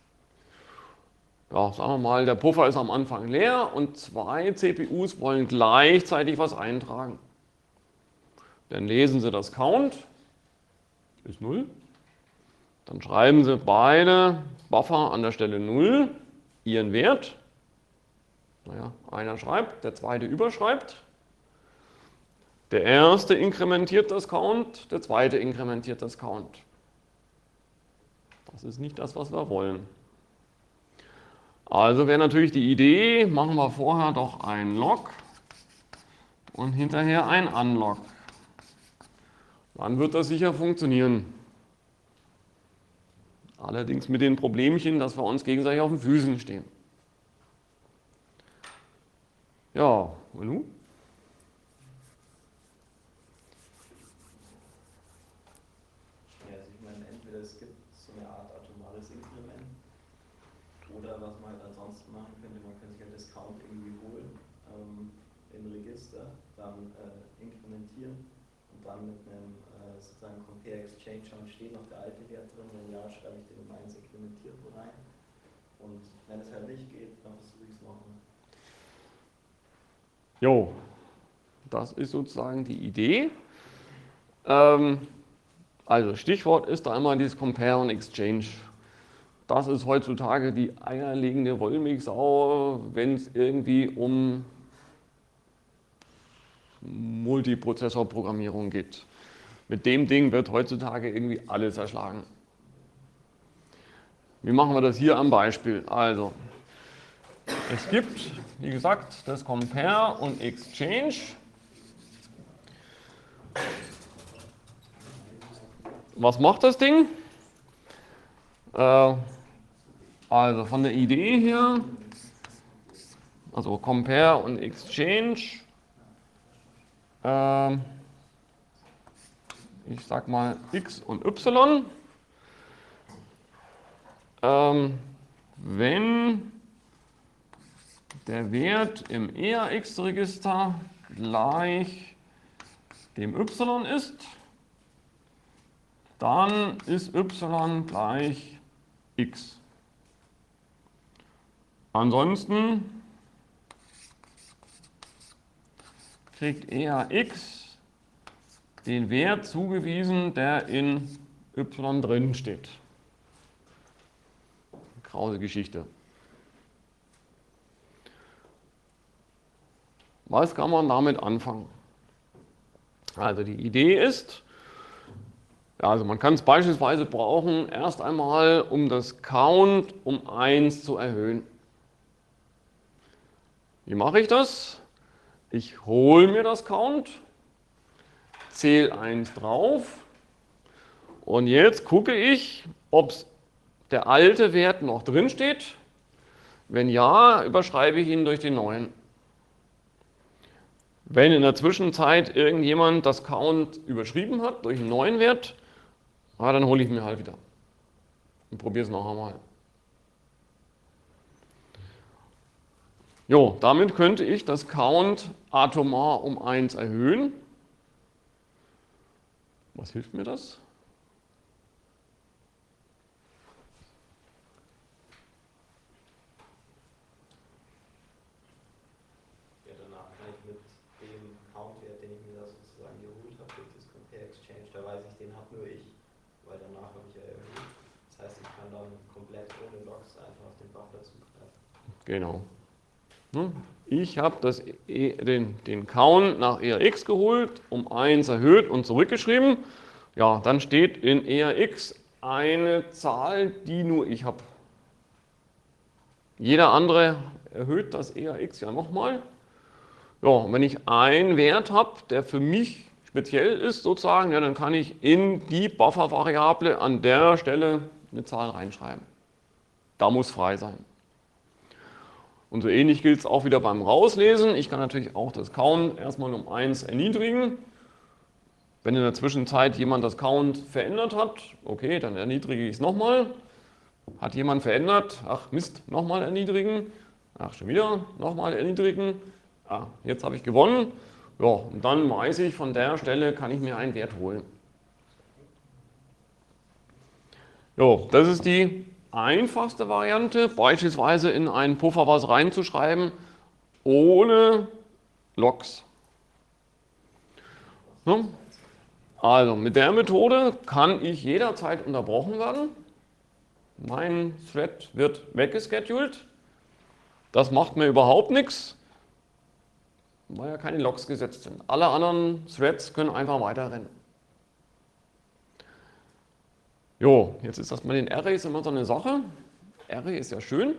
A: ja, sagen wir mal, der Puffer ist am Anfang leer und zwei C P Us wollen gleichzeitig was eintragen. Dann lesen sie das Count, ist null. Dann schreiben sie beide Buffer an der Stelle null, ihren Wert. Naja, einer schreibt, der zweite überschreibt. Der erste inkrementiert das Count, der zweite inkrementiert das Count. Das ist nicht das, was wir wollen. Also wäre natürlich die Idee, machen wir vorher doch ein Log und hinterher ein Unlog. Dann wird das sicher funktionieren. Allerdings mit den Problemchen, dass wir uns gegenseitig auf den Füßen stehen. Ja, und nun?
C: Ja, also ich meine, entweder es gibt so eine Art atomales Inkrement oder was man halt ansonsten machen könnte, man könnte sich halt das Count irgendwie holen ähm, in Register, dann äh, inkrementieren und dann mit einem äh, sozusagen Compare Exchange schauen, steht noch der alte Wert drin, wenn ja, schreibe ich den um eins inkrementiert rein und wenn es halt nicht geht, dann versuche ich es nochmal.
A: Jo, das ist sozusagen die Idee. Ähm, also Stichwort ist da immer dieses Compare und Exchange. Das ist heutzutage die eierlegende Wollmilchsau, wenn es irgendwie um Multiprozessorprogrammierung geht. Mit dem Ding wird heutzutage irgendwie alles erschlagen. Wie machen wir das hier am Beispiel? Also, es gibt, wie gesagt, das Compare und Exchange. Was macht das Ding? Äh, also von der Idee her, also Compare und Exchange, äh, ich sag mal X und Y, ähm, wenn der Wert im E A X-Register gleich dem Y ist, dann ist Y gleich X. Ansonsten kriegt E A X den Wert zugewiesen, der in Y drin steht. Krause Geschichte. Was kann man damit anfangen? Also die Idee ist, also man kann es beispielsweise brauchen, erst einmal, um das Count um eins zu erhöhen. Wie mache ich das? Ich hole mir das Count, zähle eins drauf und jetzt gucke ich, ob der alte Wert noch drin steht. Wenn ja, überschreibe ich ihn durch den neuen. Wenn in der Zwischenzeit irgendjemand das Count überschrieben hat durch einen neuen Wert, ah, dann hole ich mir halt wieder und probiere es noch einmal. Jo, damit könnte ich das Count atomar um eins erhöhen. Was hilft mir das?
C: Ja, danach kann ich mit dem Countwert, den ich mir da sozusagen geholt habe, durch das Compare Exchange, da weiß ich, den habe nur ich, weil danach habe ich ja erhöht. Das heißt, ich kann dann komplett ohne Logs einfach auf den Buffer zugreifen.
A: Genau. Ich habe das E- den, den Count nach E R X geholt, um eins erhöht und zurückgeschrieben. Ja, dann steht in E R X eine Zahl, die nur ich habe. Jeder andere erhöht das E R X ja nochmal. Ja, und wenn ich einen Wert habe, der für mich speziell ist sozusagen, ja, dann kann ich in die Buffer-Variable an der Stelle eine Zahl reinschreiben. Da muss frei sein. Und so ähnlich gilt es auch wieder beim Rauslesen. Ich kann natürlich auch das Count erstmal um eins erniedrigen. Wenn in der Zwischenzeit jemand das Count verändert hat, okay, dann erniedrige ich es nochmal. Hat jemand verändert? Ach Mist, nochmal erniedrigen. Ach, schon wieder nochmal erniedrigen. Ah, jetzt habe ich gewonnen. Ja, und dann weiß ich, von der Stelle kann ich mir einen Wert holen. Jo, das ist die einfachste Variante, beispielsweise in einen Puffer was reinzuschreiben, ohne Logs. Ne? Also mit der Methode kann ich jederzeit unterbrochen werden. Mein Thread wird weggescheduled. Das macht mir überhaupt nichts, weil ja keine Logs gesetzt sind. Alle anderen Threads können einfach weiterrennen. Jo, jetzt ist das mit den Arrays immer so eine Sache. Array ist ja schön,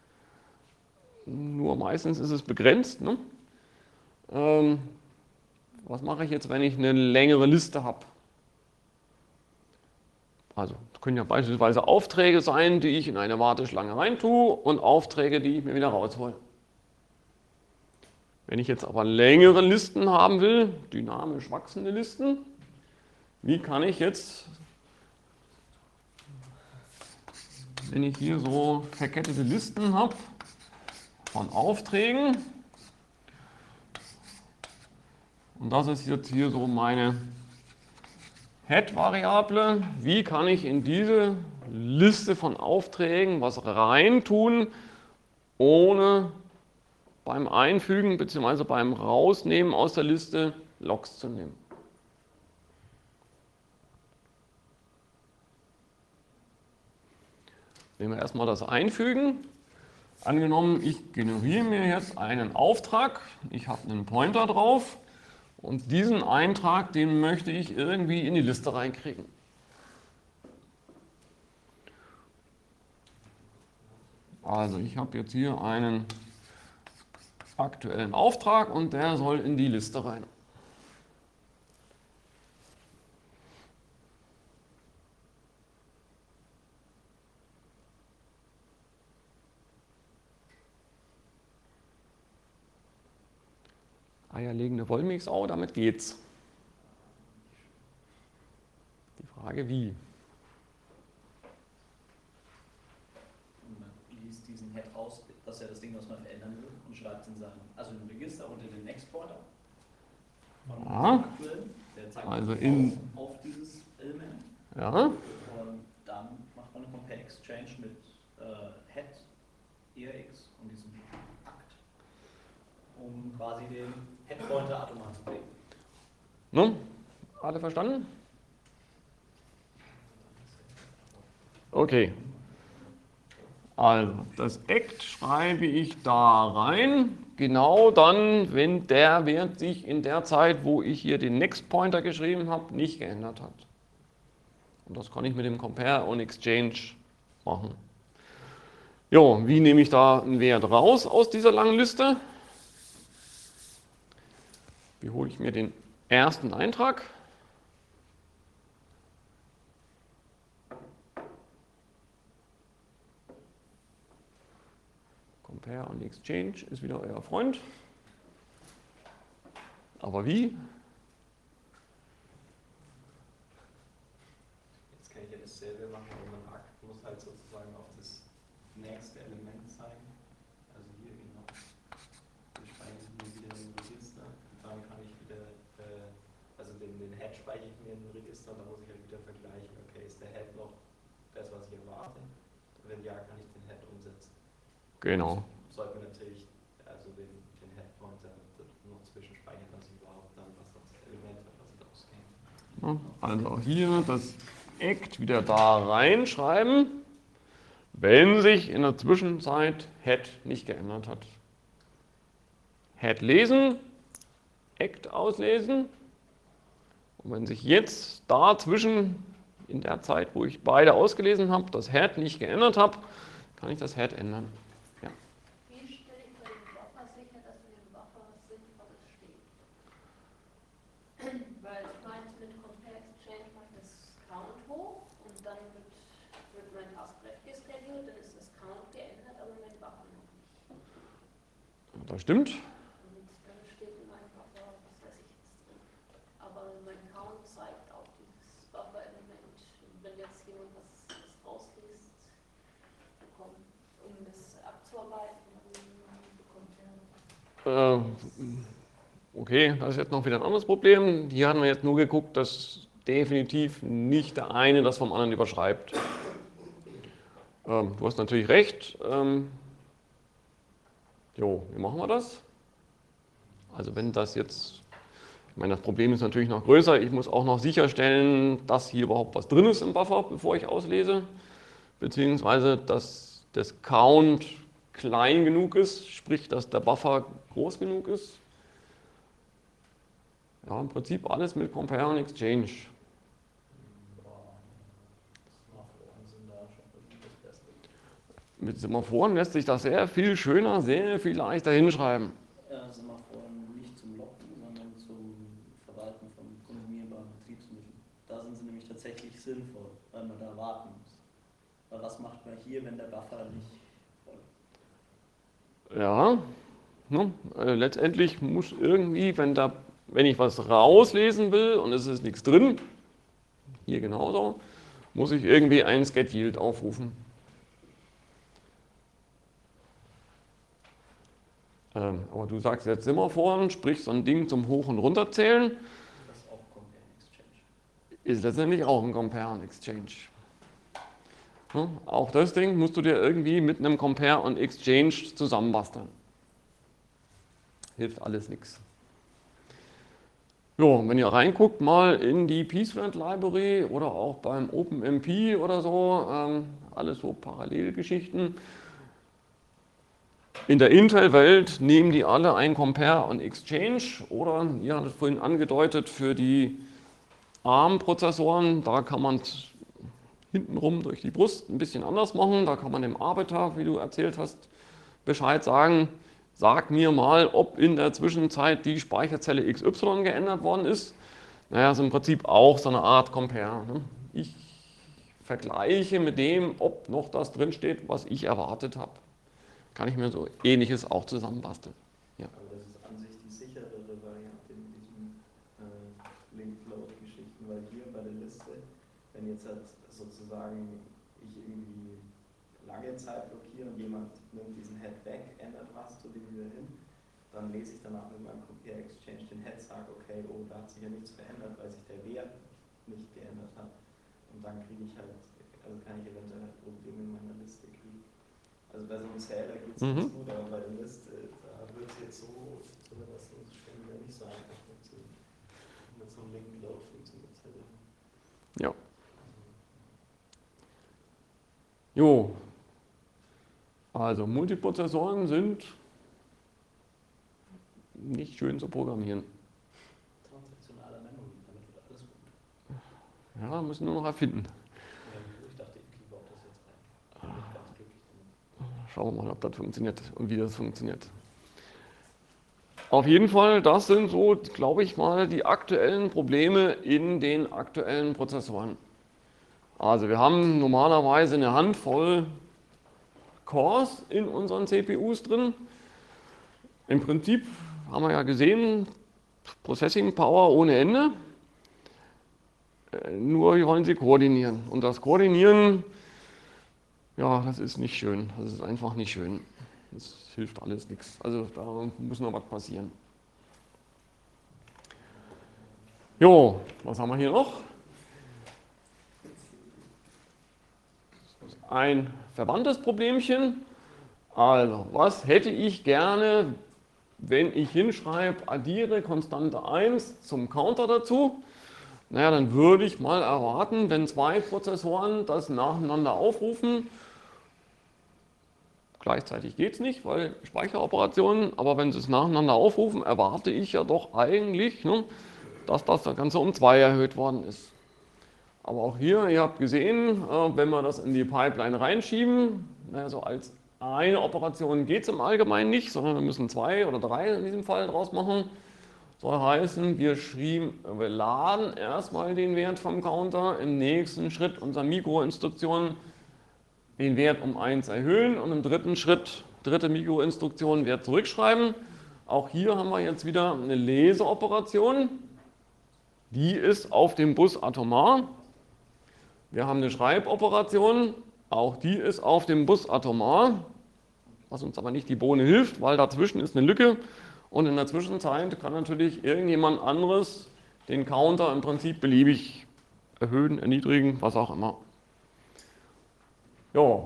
A: nur meistens ist es begrenzt. Ne? Ähm, was mache ich jetzt, wenn ich eine längere Liste habe? Also, das können ja beispielsweise Aufträge sein, die ich in eine Warteschlange reintue und Aufträge, die ich mir wieder raushole. Wenn ich jetzt aber längere Listen haben will, dynamisch wachsende Listen, wie kann ich jetzt, wenn ich hier so verkettete Listen habe von Aufträgen, und das ist jetzt hier so meine Head-Variable, wie kann ich in diese Liste von Aufträgen was reintun, ohne beim Einfügen bzw. beim Rausnehmen aus der Liste Logs zu nehmen. Nehmen wir erstmal das Einfügen. Angenommen, ich generiere mir jetzt einen Auftrag, ich habe einen Pointer drauf und diesen Eintrag, den möchte ich irgendwie in die Liste reinkriegen. Also ich habe jetzt hier einen aktuellen Auftrag und der soll in die Liste rein. Eierlegende Wollmilchsau, damit geht's. Die Frage wie.
B: Und man liest diesen Head raus, das ist ja das Ding, was man verändern will, und schreibt es in sein, also im Register unter den Exporter. Von
A: Ja.
B: aktuellen, der zeigt
A: Also
B: auf,
A: in-
B: auf dieses Element.
A: Ja.
B: Und dann macht man eine Compare Exchange mit äh, Head, E R X und diesem Akt, um quasi den Head-Pointer atomar zu kriegen.
A: Ne? Alle verstanden? Okay. Also, das Act schreibe ich da rein, genau dann, wenn der Wert sich in der Zeit, wo ich hier den Next Pointer geschrieben habe, nicht geändert hat. Und das kann ich mit dem Compare und Exchange machen. Jo, wie nehme ich da einen Wert raus aus dieser langen Liste? Wie hole ich mir den ersten Eintrag? Compare und Exchange ist wieder euer Freund. Aber wie?
C: Jetzt kann ich ja dasselbe machen, aber mein Akt muss halt sozusagen auf das nächste Element zeigen. Also hier genau. speichere ich mir ein Register und da muss ich halt wieder vergleichen, okay, ist der Head noch das, was ich erwarte? Wenn ja, kann ich den Head umsetzen.
A: Genau.
C: Sollte man natürlich also den, den Head-Pointer noch zwischenspeichern, dass ich überhaupt dann was das Element hat, was ich ausgehen.
A: Also hier das Act wieder da reinschreiben, wenn sich in der Zwischenzeit Head nicht geändert hat. Head lesen, Act auslesen. Und wenn sich jetzt dazwischen, in der Zeit, wo ich beide ausgelesen habe, das Head nicht geändert habe, kann ich das Head ändern. Ja.
E: Wie stelle ich bei dem Buffer sicher, dass in dem Buffer was Sinnvolles steht? Weil ich meine, mit Compare Exchange mache ich das Count hoch und dann wird, wird mein Tasklet gescheduled, dann ist das Count geändert, aber mein Buffer noch nicht.
A: Das stimmt.
E: Und dann steht in meinem Buffer, was weiß ich jetzt drin. Aber mein Count zeigt auch dieses Buffer-Element. Wenn jetzt jemand was, was rausliest, bekommt, um das abzuarbeiten, dann bekommt er.
A: Äh, okay, das ist jetzt noch wieder ein anderes Problem. Hier haben wir jetzt nur geguckt, dass definitiv nicht der eine das vom anderen überschreibt. Ähm, du hast natürlich recht. Ähm, jo, wie machen wir das? Also wenn das jetzt, ich meine, das Problem ist natürlich noch größer. Ich muss auch noch sicherstellen, dass hier überhaupt was drin ist im Buffer, bevor ich auslese. Beziehungsweise, dass das Count klein genug ist, sprich, dass der Buffer groß genug ist. Ja, im Prinzip alles mit Compare und Exchange.
B: Semaphoren sind da schon irgendwie das Beste.
A: Mit Semaphoren lässt sich das sehr viel schöner, sehr viel leichter hinschreiben.
B: Ja, Semaphoren nicht zum Locken, sondern zum Verwalten von konsumierbaren Betriebsmitteln. Da sind sie nämlich tatsächlich sinnvoll, weil man da warten muss. Weil was macht man hier, wenn der Buffer nicht voll?
A: Ja, ne, äh, letztendlich muss irgendwie, wenn, da, wenn ich was rauslesen will und es ist nichts drin, hier genauso, muss ich irgendwie ein Scheduled aufrufen. Ähm, aber du sagst jetzt Semaphoren, sprich so ein Ding zum Hoch- und Runterzählen,
B: Das ist auch Compare and Exchange.
A: ist letztendlich auch ein Compare und Exchange. Ne, auch das Ding musst du dir irgendwie mit einem Compare und Exchange zusammenbasteln. Hilft alles nichts. Jo, wenn ihr reinguckt mal in die Peacefriend Library oder auch beim OpenMP oder so, ähm, alles so Parallelgeschichten. In der Intel-Welt nehmen die alle ein Compare und Exchange oder, ihr hattet es vorhin angedeutet, für die ARM-Prozessoren, da kann man hintenrum durch die Brust ein bisschen anders machen. Da kann man dem Arbiter, wie du erzählt hast, Bescheid sagen. Sag mir mal, ob in der Zwischenzeit die Speicherzelle X Y geändert worden ist. Naja, ist im Prinzip auch so eine Art Compare. Ne? Ich vergleiche mit dem, ob noch das drinsteht, was ich erwartet habe. Kann ich mir so Ähnliches auch zusammenbasteln. Ja.
C: Aber das ist an sich die sicherere Variante mit diesen äh, Link-Load-Geschichten, weil hier bei der Liste, wenn jetzt halt sozusagen ich irgendwie lange Zeit blockiere und jemand nimmt diesen Head weg, ändert was, tut ihn wieder hin, dann lese ich danach mit meinem Compare Exchange den Head, sage, okay, oh, da hat sich ja nichts verändert, weil sich der Wert nicht geändert hat. Und dann kriege ich halt, also kann ich eventuell halt Probleme in meiner Liste kriegen. Also bei so einem Zähler geht es
A: Mhm.
C: ganz gut, aber bei der Liste, da wird es jetzt so, zumindest wieder nicht so einfach funktionieren. Mit so einem linken Load funktioniert es halt.
A: Ja. Jo. Also Multiprozessoren sind nicht schön zu programmieren.
B: Transaktionaler Memory, damit wird alles gut.
A: Ja, müssen nur noch erfinden.
B: Ja, ich dachte, ich baue das jetzt ein. Ich bin ganz glücklich damit.
A: Schauen wir mal, ob das funktioniert und wie das funktioniert. Auf jeden Fall, das sind so, glaube ich mal, die aktuellen Probleme in den aktuellen Prozessoren. Also wir haben normalerweise eine Handvoll Cores in unseren C P Us drin. Im Prinzip haben wir ja gesehen, Processing Power ohne Ende. Nur wir wollen sie koordinieren. Und das Koordinieren, ja, das ist nicht schön. Das ist einfach nicht schön. Das hilft alles nichts. Also da muss noch was passieren. Jo, was haben wir hier noch? Ein verwandtes Problemchen. Also, was hätte ich gerne, wenn ich hinschreibe, addiere Konstante eins zum Counter dazu? Naja, dann würde ich mal erwarten, wenn zwei Prozessoren das nacheinander aufrufen, gleichzeitig geht es nicht, weil Speicheroperationen, aber wenn sie es nacheinander aufrufen, erwarte ich ja doch eigentlich, ne, dass das Ganze um zwei erhöht worden ist. Aber auch hier, ihr habt gesehen, wenn wir das in die Pipeline reinschieben, also als eine Operation geht es im Allgemeinen nicht, sondern wir müssen zwei oder drei in diesem Fall draus machen. Soll heißen, wir, schrieben, wir laden erstmal den Wert vom Counter, im nächsten Schritt unserer Mikroinstruktion den Wert um eins erhöhen und im dritten Schritt, dritte Mikroinstruktion, Wert zurückschreiben. Auch hier haben wir jetzt wieder eine Leseoperation, die ist auf dem Bus atomar. Wir haben eine Schreiboperation, auch die ist auf dem Bus atomar, was uns aber nicht die Bohne hilft, weil dazwischen ist eine Lücke und in der Zwischenzeit kann natürlich irgendjemand anderes den Counter im Prinzip beliebig erhöhen, erniedrigen, was auch immer. Ja.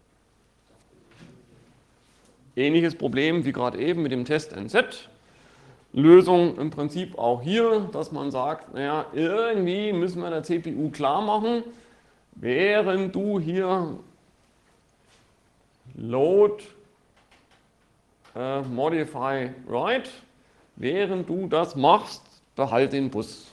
A: Ähnliches Problem wie gerade eben mit dem Test N Z. Lösung im Prinzip auch hier, dass man sagt, naja, irgendwie müssen wir der C P U klar machen, während du hier Load äh, Modify Write, während du das machst, behalt den Bus.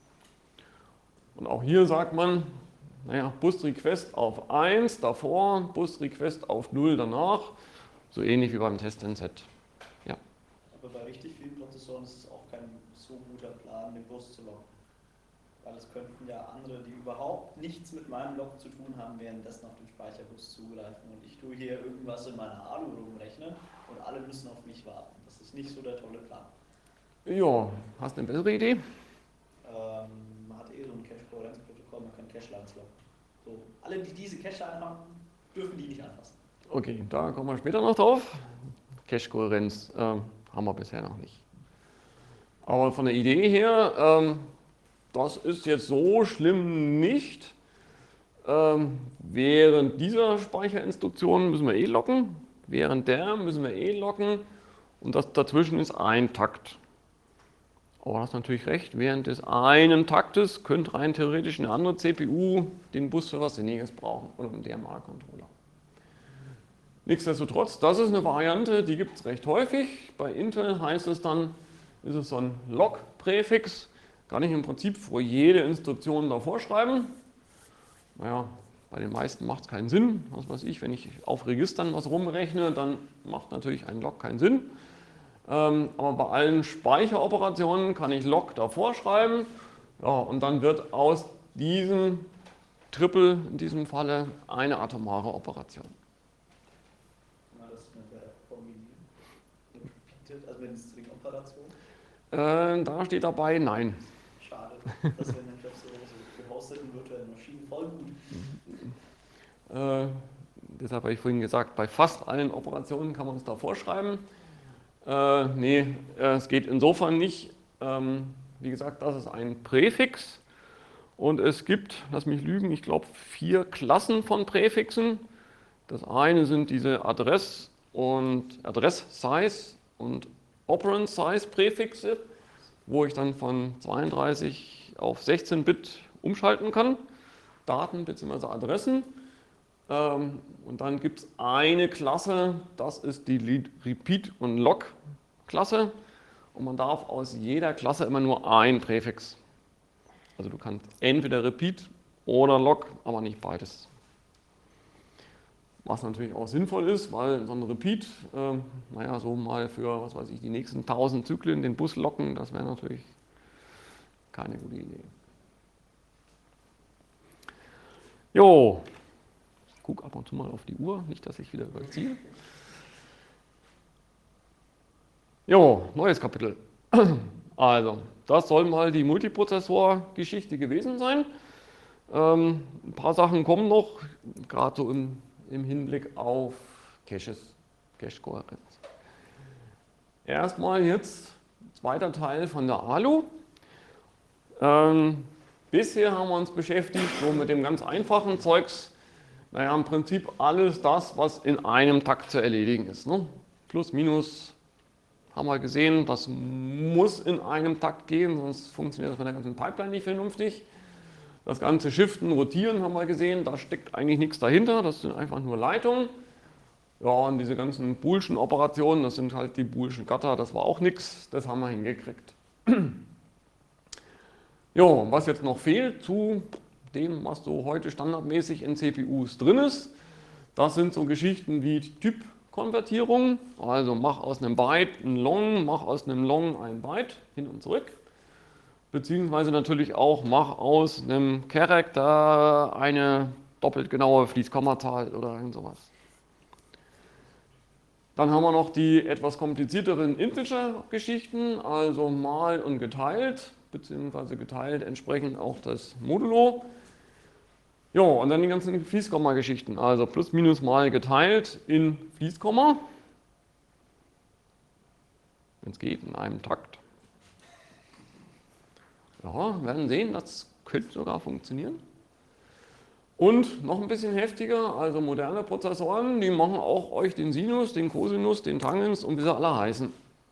A: Und auch hier sagt man, naja, Bus Request auf eins davor, Bus Request auf null danach, so ähnlich wie beim Test N Z. Ja.
B: Aber bei richtig vielen Prozessoren ist es auch kein so guter Plan, den Bus zu locken. Weil es könnten ja andere, die überhaupt nichts mit meinem Log zu tun haben, währenddessen auf den Speicherbus zugreifen. Und ich tue hier irgendwas in meiner Alu rumrechnen und alle müssen auf mich warten. Das ist nicht so der tolle Plan.
A: Ja, hast du eine bessere Idee?
B: Ähm, man hat eh so ein Cache-Kohärenzprotokoll, man kann Cache-Lines locken. So, alle, die diese Cache-Line haben, dürfen die nicht anfassen.
A: Okay, da kommen wir später noch drauf. Cache-Kohärenz äh, haben wir bisher noch nicht. Aber von der Idee her, ähm, das ist jetzt so schlimm nicht. Ähm, während dieser Speicherinstruktion müssen wir eh locken, während der müssen wir eh locken und das dazwischen ist ein Takt. Aber du hast natürlich recht, während des einen Taktes könnte rein theoretisch eine andere C P U den Bus für was Sinniges brauchen oder einen D M A-Controller. Nichtsdestotrotz, das ist eine Variante, die gibt es recht häufig. Bei Intel heißt es dann, ist es so ein Log-Präfix, kann ich im Prinzip vor jede Instruktion davor schreiben. Naja, bei den meisten macht es keinen Sinn. Was weiß ich, wenn ich auf Registern was rumrechne, dann macht natürlich ein Log keinen Sinn. Ähm, aber bei allen Speicheroperationen kann ich Log davor schreiben. Ja, und dann wird aus diesem Triple, in diesem Falle, eine atomare Operation.
B: Mal das mit der Kombinieren. Repeated, also mit der String-Operation.
A: Äh, da steht dabei Nein.
B: Schade, das wäre nämlich auf so, so gehosteten virtuellen Maschinen voll gut.
A: Äh, deshalb habe ich vorhin gesagt, bei fast allen Operationen kann man es da vorschreiben. Äh, nee, äh, es geht insofern nicht. Ähm, wie gesagt, das ist ein Präfix und es gibt, lass mich lügen, ich glaube vier Klassen von Präfixen. Das eine sind diese Adress- und Adress-Size und Operand-Size-Präfixe, wo ich dann von zweiunddreißig auf sechzehn Bit umschalten kann, Daten bzw. Adressen. Ähm, und dann gibt es eine Klasse, das ist die Repeat- und Log-Klasse. Und man darf aus jeder Klasse immer nur ein Präfix. Also du kannst entweder Repeat oder Log, aber nicht beides. Was natürlich auch sinnvoll ist, weil so ein Repeat, äh, naja, so mal für, was weiß ich, die nächsten tausend Zyklen den Bus locken, das wäre natürlich keine gute Idee. Jo, ich gucke ab und zu mal auf die Uhr, nicht, dass ich wieder überziehe. Jo, neues Kapitel. Also, das soll mal die Multiprozessor-Geschichte gewesen sein. Ähm, ein paar Sachen kommen noch, gerade so im, im Hinblick auf Caches, Cache-Kohärenz. Erstmal jetzt zweiter Teil von der Alu. Ähm, bisher haben wir uns beschäftigt so mit dem ganz einfachen Zeugs. Naja, im Prinzip alles das, was in einem Takt zu erledigen ist. Ne? Plus, minus, haben wir gesehen, das muss in einem Takt gehen, sonst funktioniert das mit der ganzen Pipeline nicht vernünftig. Das ganze Shiften, Rotieren haben wir gesehen, da steckt eigentlich nichts dahinter, das sind einfach nur Leitungen. Ja, und diese ganzen Boolschen Operationen, das sind halt die Boolschen Gatter, das war auch nichts, das haben wir hingekriegt. Jo, was jetzt noch fehlt zu dem, was so heute standardmäßig in C P Us drin ist, das sind so Geschichten wie Typkonvertierung, also mach aus einem Byte ein Long, mach aus einem Long ein Byte, hin und zurück. Beziehungsweise natürlich auch, mach aus einem Character eine doppelt genaue Fließkommazahl oder irgend sowas. Dann haben wir noch die etwas komplizierteren Integer-Geschichten, also mal und geteilt, beziehungsweise geteilt entsprechend auch das Modulo. Ja, und dann die ganzen Fließkomma-Geschichten, also plus, minus, mal geteilt in Fließkomma, wenn es geht, in einem Takt. Ja, wir werden sehen, das könnte sogar funktionieren. Und noch ein bisschen heftiger, also moderne Prozessoren, die machen auch euch den Sinus, den Cosinus, den Tangens und wie sie alle heißen.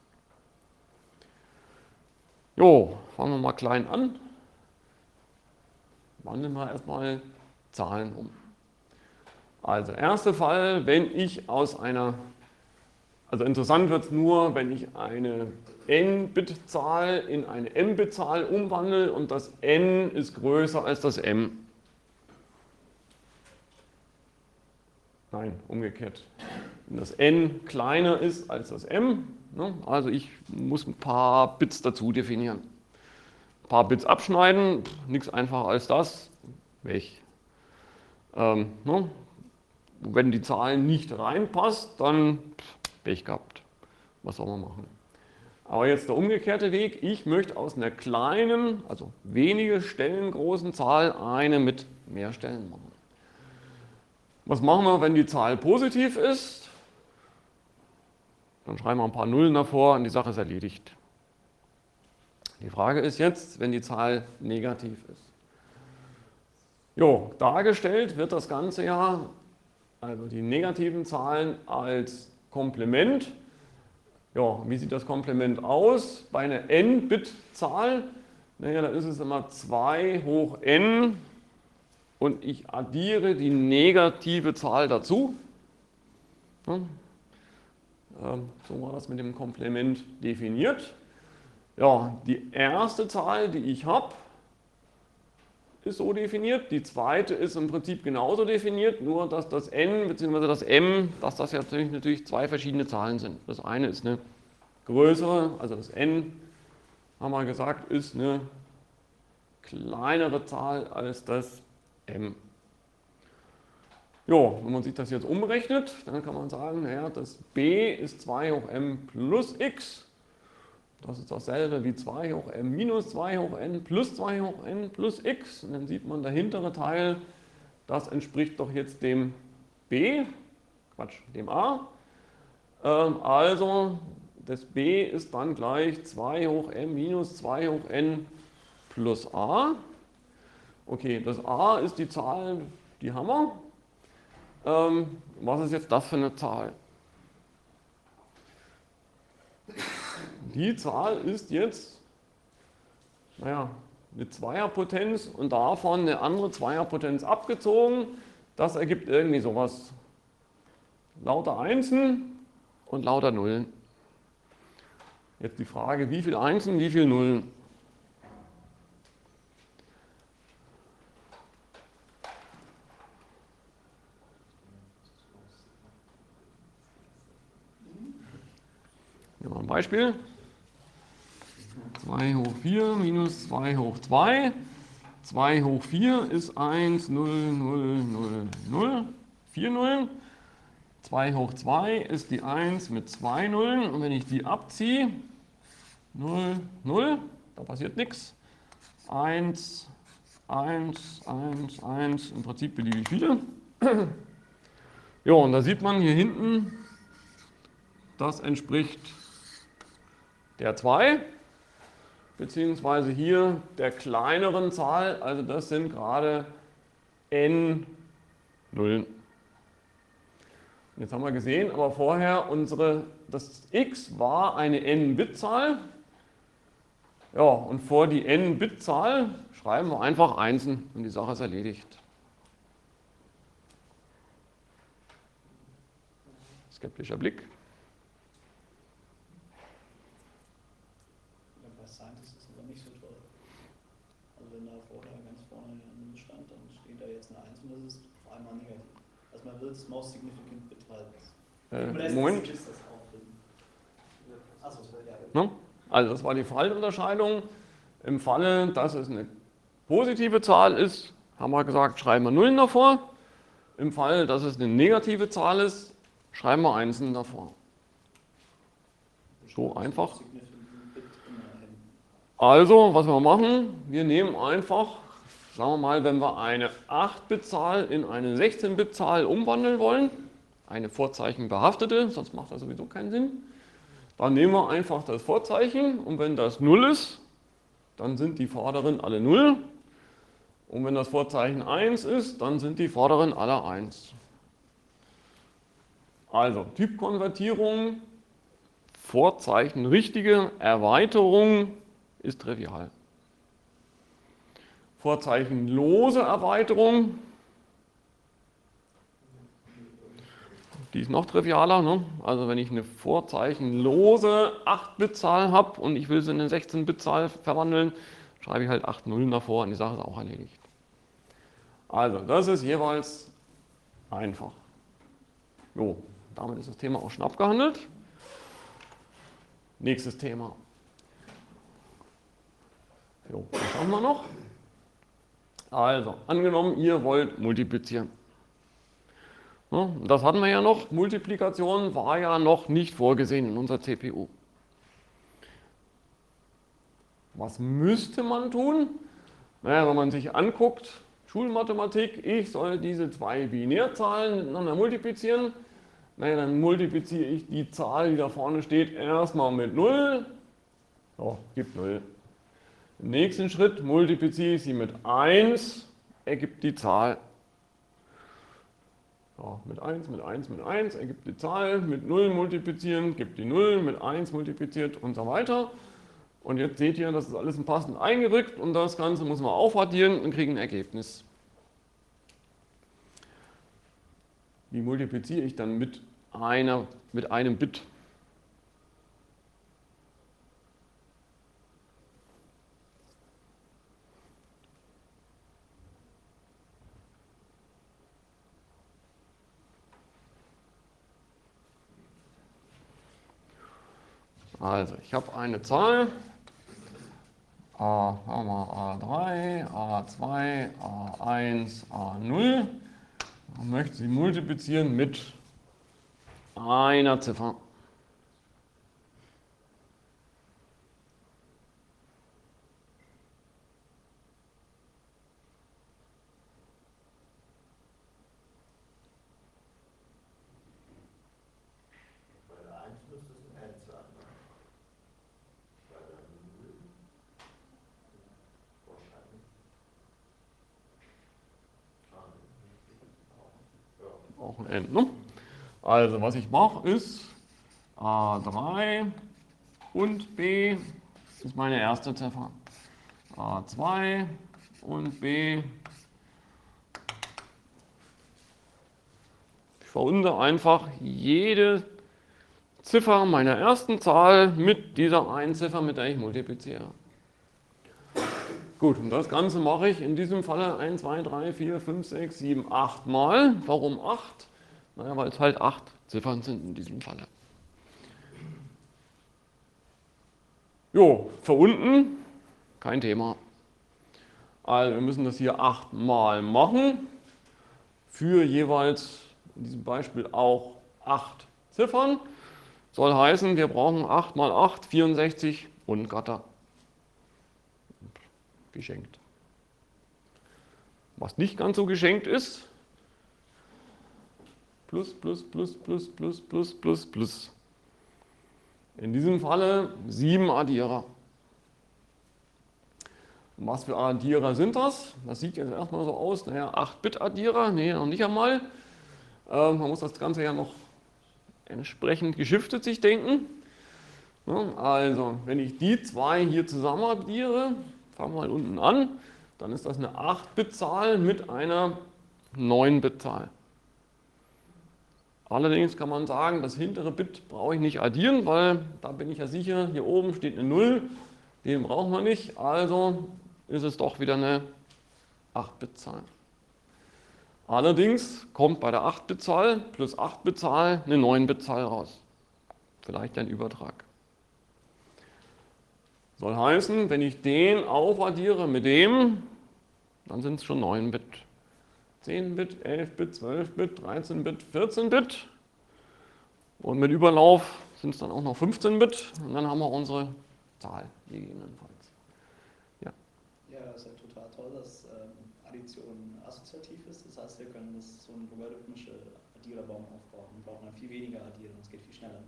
A: Jo, fangen wir mal klein an. Wandeln wir erstmal Zahlen um. Also, erster Fall, wenn ich aus einer, also interessant wird es nur, wenn ich eine n-Bit-Zahl in eine m-Bit-Zahl umwandle und das n ist größer als das m. Nein, umgekehrt. Wenn das n kleiner ist als das m, ne, also ich muss ein paar Bits dazu definieren. Ein paar Bits abschneiden, nichts einfacher als das, weg. Ähm, ne, wenn die Zahl nicht reinpasst, dann Pech gehabt. Was soll man machen? Aber jetzt der umgekehrte Weg, ich möchte aus einer kleinen, also wenige Stellen großen Zahl eine mit mehr Stellen machen. Was machen wir, wenn die Zahl positiv ist? Dann schreiben wir ein paar Nullen davor und die Sache ist erledigt. Die Frage ist jetzt, wenn die Zahl negativ ist. Jo, dargestellt wird das Ganze ja, also die negativen Zahlen als Komplement. Ja, wie sieht das Komplement aus? Bei einer n-Bit-Zahl, naja, da ist es immer zwei hoch n und ich addiere die negative Zahl dazu. Ja, ähm, so war das mit dem Komplement definiert. Ja, die erste Zahl, die ich habe, ist so definiert. Die zweite ist im Prinzip genauso definiert, nur dass das n bzw. das m, dass das jetzt natürlich zwei verschiedene Zahlen sind. Das eine ist eine größere, also das n, haben wir gesagt, ist eine kleinere Zahl als das m. Jo, wenn man sich das jetzt umrechnet, dann kann man sagen, naja, das b ist zwei hoch m plus x. Das ist dasselbe wie zwei hoch m minus zwei hoch n plus zwei hoch n plus x. Und dann sieht man, der hintere Teil, das entspricht doch jetzt dem b, Quatsch, dem a. Ähm, also das b ist dann gleich zwei hoch m minus zwei hoch n plus a. Okay, das a ist die Zahl, die haben wir. Ähm, was ist jetzt das für eine Zahl? Die Zahl ist jetzt, naja, eine Zweierpotenz und davon eine andere Zweierpotenz abgezogen. Das ergibt irgendwie sowas. Lauter Einsen und lauter Nullen. Jetzt die Frage, wie viele Einsen, wie viele Nullen? Nehmen wir mal ein Beispiel. zwei hoch vier minus zwei hoch zwei. zwei hoch vier ist eins, null, null, null, null. vier Nullen. zwei hoch zwei ist die eins mit zwei Nullen. Und wenn ich die abziehe, null, null, da passiert nichts. eins, eins, eins, eins, im Prinzip beliebig viele. Ja, und da sieht man hier hinten, das entspricht der zwei. beziehungsweise hier der kleineren Zahl, also das sind gerade n Nullen. Und jetzt haben wir gesehen, aber vorher unsere, das x war eine n-Bit-Zahl. Ja, und vor die n-Bit-Zahl schreiben wir einfach Einsen und die Sache ist erledigt. Skeptischer Blick.
B: Ja, bei Scientist ist es aber nicht so toll. Also wenn da vorher ganz vorne eine Null stand, dann steht da jetzt eine eins und das ist auf einmal negativ. Also man will das most significant Bit halt.
A: Äh, Moment.
B: Ist das auch drin. Achso, ja.
A: Ne? Also das war die Fallunterscheidung. Im Falle, dass es eine positive Zahl ist, haben wir gesagt, schreiben wir Nullen davor. Im Fall, dass es eine negative Zahl ist, schreiben wir Einsen davor. So einfach. Also, was wir machen, wir nehmen einfach, sagen wir mal, wenn wir eine acht-Bit-Zahl in eine sechzehn-Bit-Zahl umwandeln wollen, eine vorzeichen-behaftete, sonst macht das sowieso keinen Sinn, dann nehmen wir einfach das Vorzeichen und wenn das null ist, dann sind die vorderen alle null. Und wenn das Vorzeichen eins ist, dann sind die vorderen alle eins. Also Typkonvertierung, Vorzeichen richtige, Erweiterung ist trivial. Vorzeichenlose Erweiterung, die ist noch trivialer. Ne? Also wenn ich eine vorzeichenlose acht-Bit-Zahl habe und ich will sie in eine sechzehn-Bit-Zahl verwandeln, schreibe ich halt acht Nullen davor und die Sache ist auch erledigt. Also das ist jeweils einfach. Jo, damit ist das Thema auch schon abgehandelt. Nächstes Thema. Jo, das schauen wir noch. Also, angenommen, ihr wollt multiplizieren. Ja, das hatten wir ja noch. Multiplikation war ja noch nicht vorgesehen in unserer C P U. Was müsste man tun? Naja, wenn man sich anguckt, Schulmathematik, ich soll diese zwei Binärzahlen miteinander multiplizieren. Naja, dann multipliziere ich die Zahl, die da vorne steht, erstmal mit null. So, gibt null. Im nächsten Schritt multipliziere ich sie mit eins, ergibt die Zahl. So, mit eins, mit eins, mit eins ergibt die Zahl, mit null multiplizieren, gibt die null, mit eins multipliziert und so weiter. Und jetzt seht ihr, das ist alles passend eingerückt und das Ganze muss man aufaddieren und kriegen ein Ergebnis. Wie multipliziere ich dann mit, einer, mit einem Bit? Also, ich habe eine Zahl, A, haben wir A drei, A zwei, A eins, A null. Man möchte sie multiplizieren mit einer Ziffer. Auch ein N, ne? Also, was ich mache, ist A drei und B ist meine erste Ziffer. A zwei und B. Ich verunde einfach jede Ziffer meiner ersten Zahl mit dieser einen Ziffer, mit der ich multipliziere. Gut, und das Ganze mache ich in diesem Falle eins, zwei, drei, vier, fünf, sechs, sieben, acht Mal. Warum acht? Naja, weil es halt acht Ziffern sind in diesem Falle. Jo, verunten, kein Thema. Also wir müssen das hier acht Mal machen. Für jeweils in diesem Beispiel auch acht Ziffern. Soll heißen, wir brauchen acht mal acht, vierundsechzig und Gatter. Geschenkt. Was nicht ganz so geschenkt ist, plus, plus, plus, plus, plus, plus, plus, plus. In diesem Falle sieben Addierer. Und was für Addierer sind das? Das sieht jetzt erstmal so aus, naja, acht Bit Addierer, nee, noch nicht einmal. Ähm, man muss das Ganze ja noch entsprechend geschiftet sich denken. Ja, also, wenn ich die zwei hier zusammen addiere, fangen wir mal unten an, dann ist das eine acht Bit Zahl mit einer neun Bit Zahl. Allerdings kann man sagen, das hintere Bit brauche ich nicht addieren, weil da bin ich ja sicher, hier oben steht eine null, den brauchen wir nicht, also ist es doch wieder eine acht Bit Zahl. Allerdings kommt bei der acht Bit Zahl plus acht Bit Zahl eine neun Bit Zahl raus. Vielleicht ein Übertrag. Soll heißen, wenn ich den aufaddiere mit dem, dann sind es schon neun Bit. zehn Bit, elf Bit, zwölf Bit, dreizehn Bit, vierzehn Bit. Und mit Überlauf sind es dann auch noch fünfzehn Bit. Und dann haben wir unsere Zahl gegebenenfalls. Ja.
B: Ja, das ist ja total toll, dass ähm, Addition assoziativ ist. Das heißt, wir können das so einen logarithmischen Addiererbaum aufbauen und brauchen dann viel weniger addieren und es geht viel schneller.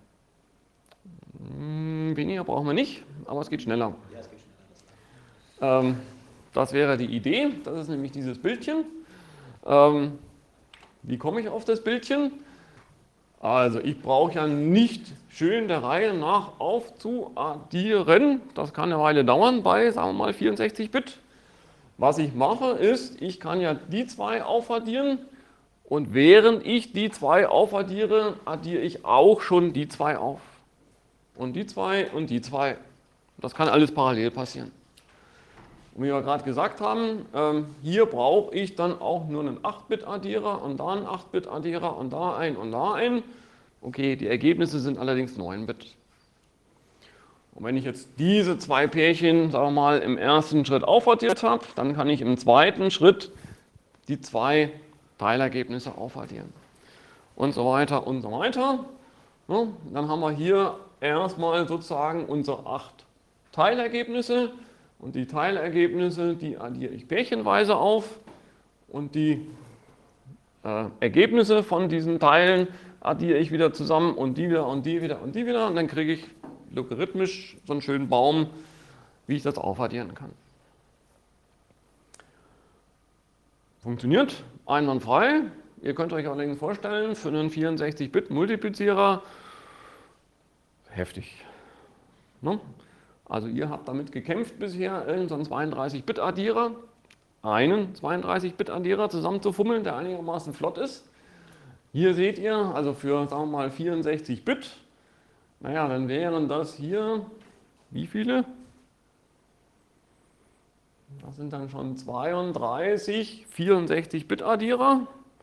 A: Hm, weniger brauchen wir nicht, aber es geht schneller.
B: Ja, es geht schneller. Das
A: Ähm, das wäre die Idee. Das ist nämlich dieses Bildchen. Ähm, wie komme ich auf das Bildchen? Also ich brauche ja nicht schön der Reihe nach aufzuaddieren. Das kann eine Weile dauern bei, sagen wir mal, vierundsechzig Bit. Was ich mache ist, ich kann ja die zwei aufaddieren und während ich die zwei aufaddiere, addiere ich auch schon die zwei auf. Und die zwei und die zwei. Das kann alles parallel passieren. Und wie wir gerade gesagt haben, ähm, hier brauche ich dann auch nur einen acht Bit Addierer und da einen acht Bit Addierer und da einen und da einen. Okay, die Ergebnisse sind allerdings neun Bit. Und wenn ich jetzt diese zwei Pärchen, sagen wir mal, im ersten Schritt aufaddiert habe, dann kann ich im zweiten Schritt die zwei Teilergebnisse aufaddieren. Und so weiter und so weiter. Ja, dann haben wir hier erstmal sozusagen unsere acht Teilergebnisse. Und die Teilergebnisse, die addiere ich pärchenweise auf und die äh, Ergebnisse von diesen Teilen addiere ich wieder zusammen und die wieder und die wieder und die wieder und dann kriege ich logarithmisch so einen schönen Baum, wie ich das aufaddieren kann. Funktioniert einwandfrei. Ihr könnt euch allerdings vorstellen, für einen vierundsechzig Bit Multiplizierer heftig. Ne? Also ihr habt damit gekämpft bisher, irgendeinen zweiunddreißig Bit Addierer, einen zweiunddreißig Bit Addierer zusammenzufummeln, der einigermaßen flott ist. Hier seht ihr, also für, sagen wir mal, vierundsechzig Bit, naja, dann wären das hier, wie viele? Das sind dann schon zweiunddreißig vierundsechzig Bit Addierer.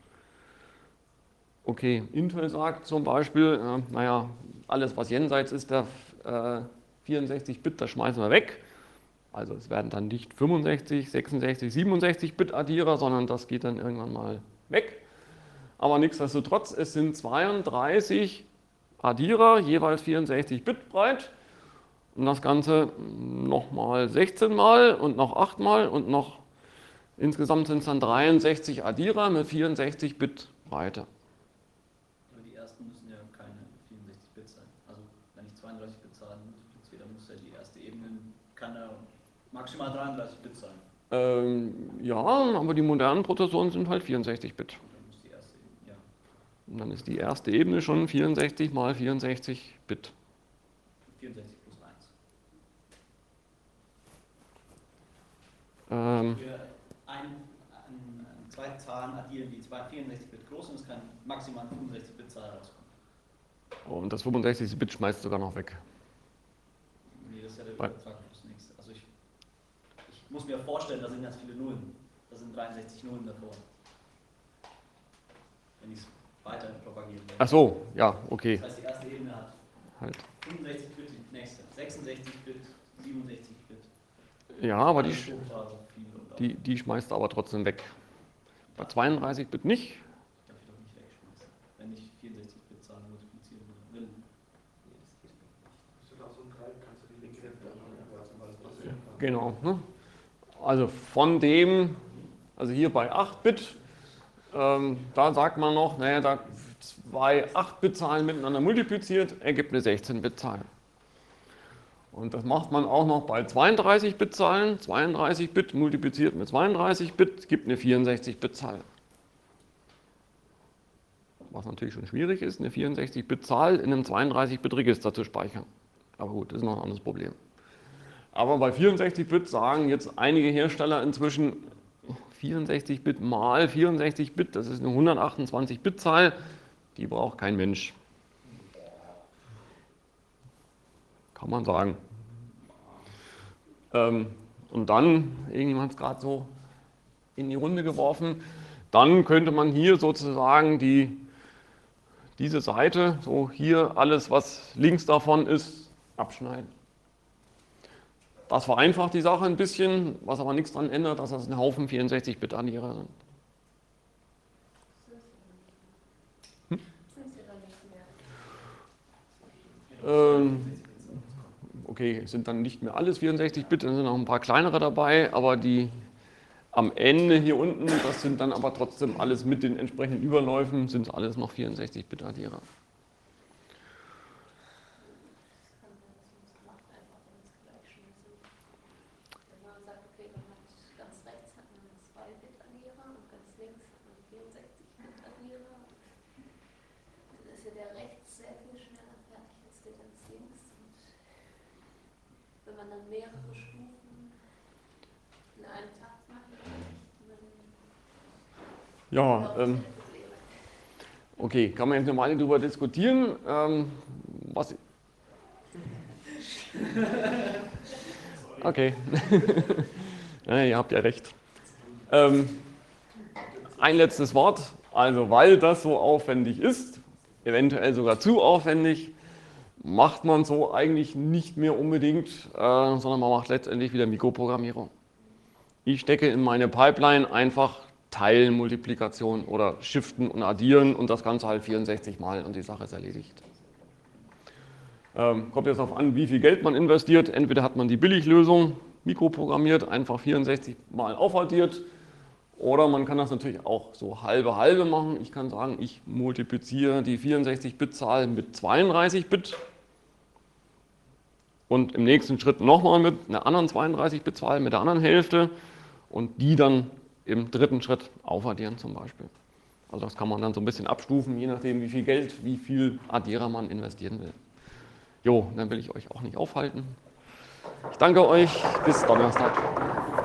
A: Okay, Intel sagt zum Beispiel, äh, naja, alles was jenseits ist der äh, vierundsechzig Bit, das schmeißen wir weg. Also es werden dann nicht fünfundsechzig, sechsundsechzig, siebenundsechzig Bit Addierer, sondern das geht dann irgendwann mal weg. Aber nichtsdestotrotz, es sind zweiunddreißig Addierer, jeweils vierundsechzig Bit breit. Und das Ganze nochmal sechzehn Mal und noch acht Mal und noch insgesamt sind es dann dreiundsechzig Addierer mit vierundsechzig Bit Breite.
B: Aber die ersten müssen ja keine vierundsechzig Bit sein. Also wenn ich zweiunddreißig Bit Zahlen multipliziere, dann muss ja die erste Ebene, kann ja maximal dreiunddreißig Bit sein.
A: Ähm, ja, aber die modernen Prozessoren sind halt vierundsechzig Bit.
B: Und dann muss die erste Ebene, ja.
A: Und dann ist die erste Ebene schon vierundsechzig mal vierundsechzig Bit.
B: vierundsechzig plus eins.
A: Ähm,
B: Wir ein, ein, zwei Zahlen addieren, die zwei vierundsechzig Bit groß sind, es kann maximal fünfundsechzig Bit Zahl rauskommen.
A: und das fünfundsechzig Bit schmeißt sogar noch weg.
B: Nee, das ist ja der
A: Weil-
B: Übertrag plus nichts. Also ich, ich muss mir vorstellen, da sind ganz viele Nullen. Da sind dreiundsechzig Nullen davor. Wenn ich es weiter propagieren will.
A: Ach so, ja, okay.
B: Das heißt, die erste Ebene hat
A: Halt.
B: fünfundsechzig Bit, die nächste sechsundsechzig Bit, siebenundsechzig Bit.
A: Ja, aber die,
B: Alles total viel und auch-
A: die, die schmeißt du aber trotzdem weg. Bei zweiunddreißig Bit nicht.
B: darf ich doch nicht wegschmeißen, wenn ich vierundsechzig Bit Zahlen multiplizieren will. Nee, das geht nicht.
D: Bist du da so ein Dreieck, kannst du die linke Hälfte ankreuzen, weil das passieren kann.
A: Genau. Ne? Also von dem, also hier bei acht Bit, ähm, da sagt man noch, naja, da zwei acht Bit Zahlen miteinander multipliziert, ergibt eine sechzehn Bit Zahl. Und das macht man auch noch bei zweiunddreißig Bit Zahlen. zweiunddreißig Bit multipliziert mit zweiunddreißig Bit gibt eine vierundsechzig Bit Zahl. Was natürlich schon schwierig ist, eine vierundsechzig Bit Zahl in einem zweiunddreißig Bit Register zu speichern. Aber gut, das ist noch ein anderes Problem. Aber bei vierundsechzig Bit sagen jetzt einige Hersteller inzwischen, vierundsechzig Bit mal vierundsechzig Bit, das ist eine hundertachtundzwanzig Bit Zahl, die braucht kein Mensch. Kann man sagen. Ähm, und dann, irgendjemand hat es gerade so in die Runde geworfen, dann könnte man hier sozusagen die, diese Seite, so hier alles, was links davon ist, abschneiden. Das vereinfacht die Sache ein bisschen, was aber nichts daran ändert, dass das ein Haufen vierundsechzig Bit Addierer sind. Hm? Ähm, okay, es sind dann nicht mehr alles vierundsechzig Bit, dann sind noch ein paar kleinere dabei, aber die am Ende hier unten, das sind dann aber trotzdem alles mit den entsprechenden Überläufen, sind alles noch vierundsechzig Bit Addierer. Ja, ähm, okay, kann man jetzt normal darüber diskutieren. Ähm, was? Okay, ja, ihr habt ja recht. Ähm, ein letztes Wort, also weil das so aufwendig ist, eventuell sogar zu aufwendig, macht man so eigentlich nicht mehr unbedingt, äh, sondern man macht letztendlich wieder Mikroprogrammierung. Ich stecke in meine Pipeline einfach Teilen, Multiplikation oder Shiften und Addieren und das Ganze halt vierundsechzig Mal und die Sache ist erledigt. Ähm, kommt jetzt darauf an, wie viel Geld man investiert. Entweder hat man die Billiglösung, mikroprogrammiert, einfach vierundsechzig Mal aufaddiert, oder man kann das natürlich auch so halbe halbe machen. Ich kann sagen, ich multipliziere die vierundsechzig Bit Zahl mit zweiunddreißig Bit und im nächsten Schritt nochmal mit einer anderen zweiunddreißig Bit Zahl, mit der anderen Hälfte und die dann im dritten Schritt aufaddieren zum Beispiel. Also das kann man dann so ein bisschen abstufen, je nachdem wie viel Geld, wie viel Addierer man investieren will. Jo, dann will ich euch auch nicht aufhalten. Ich danke euch, bis Donnerstag.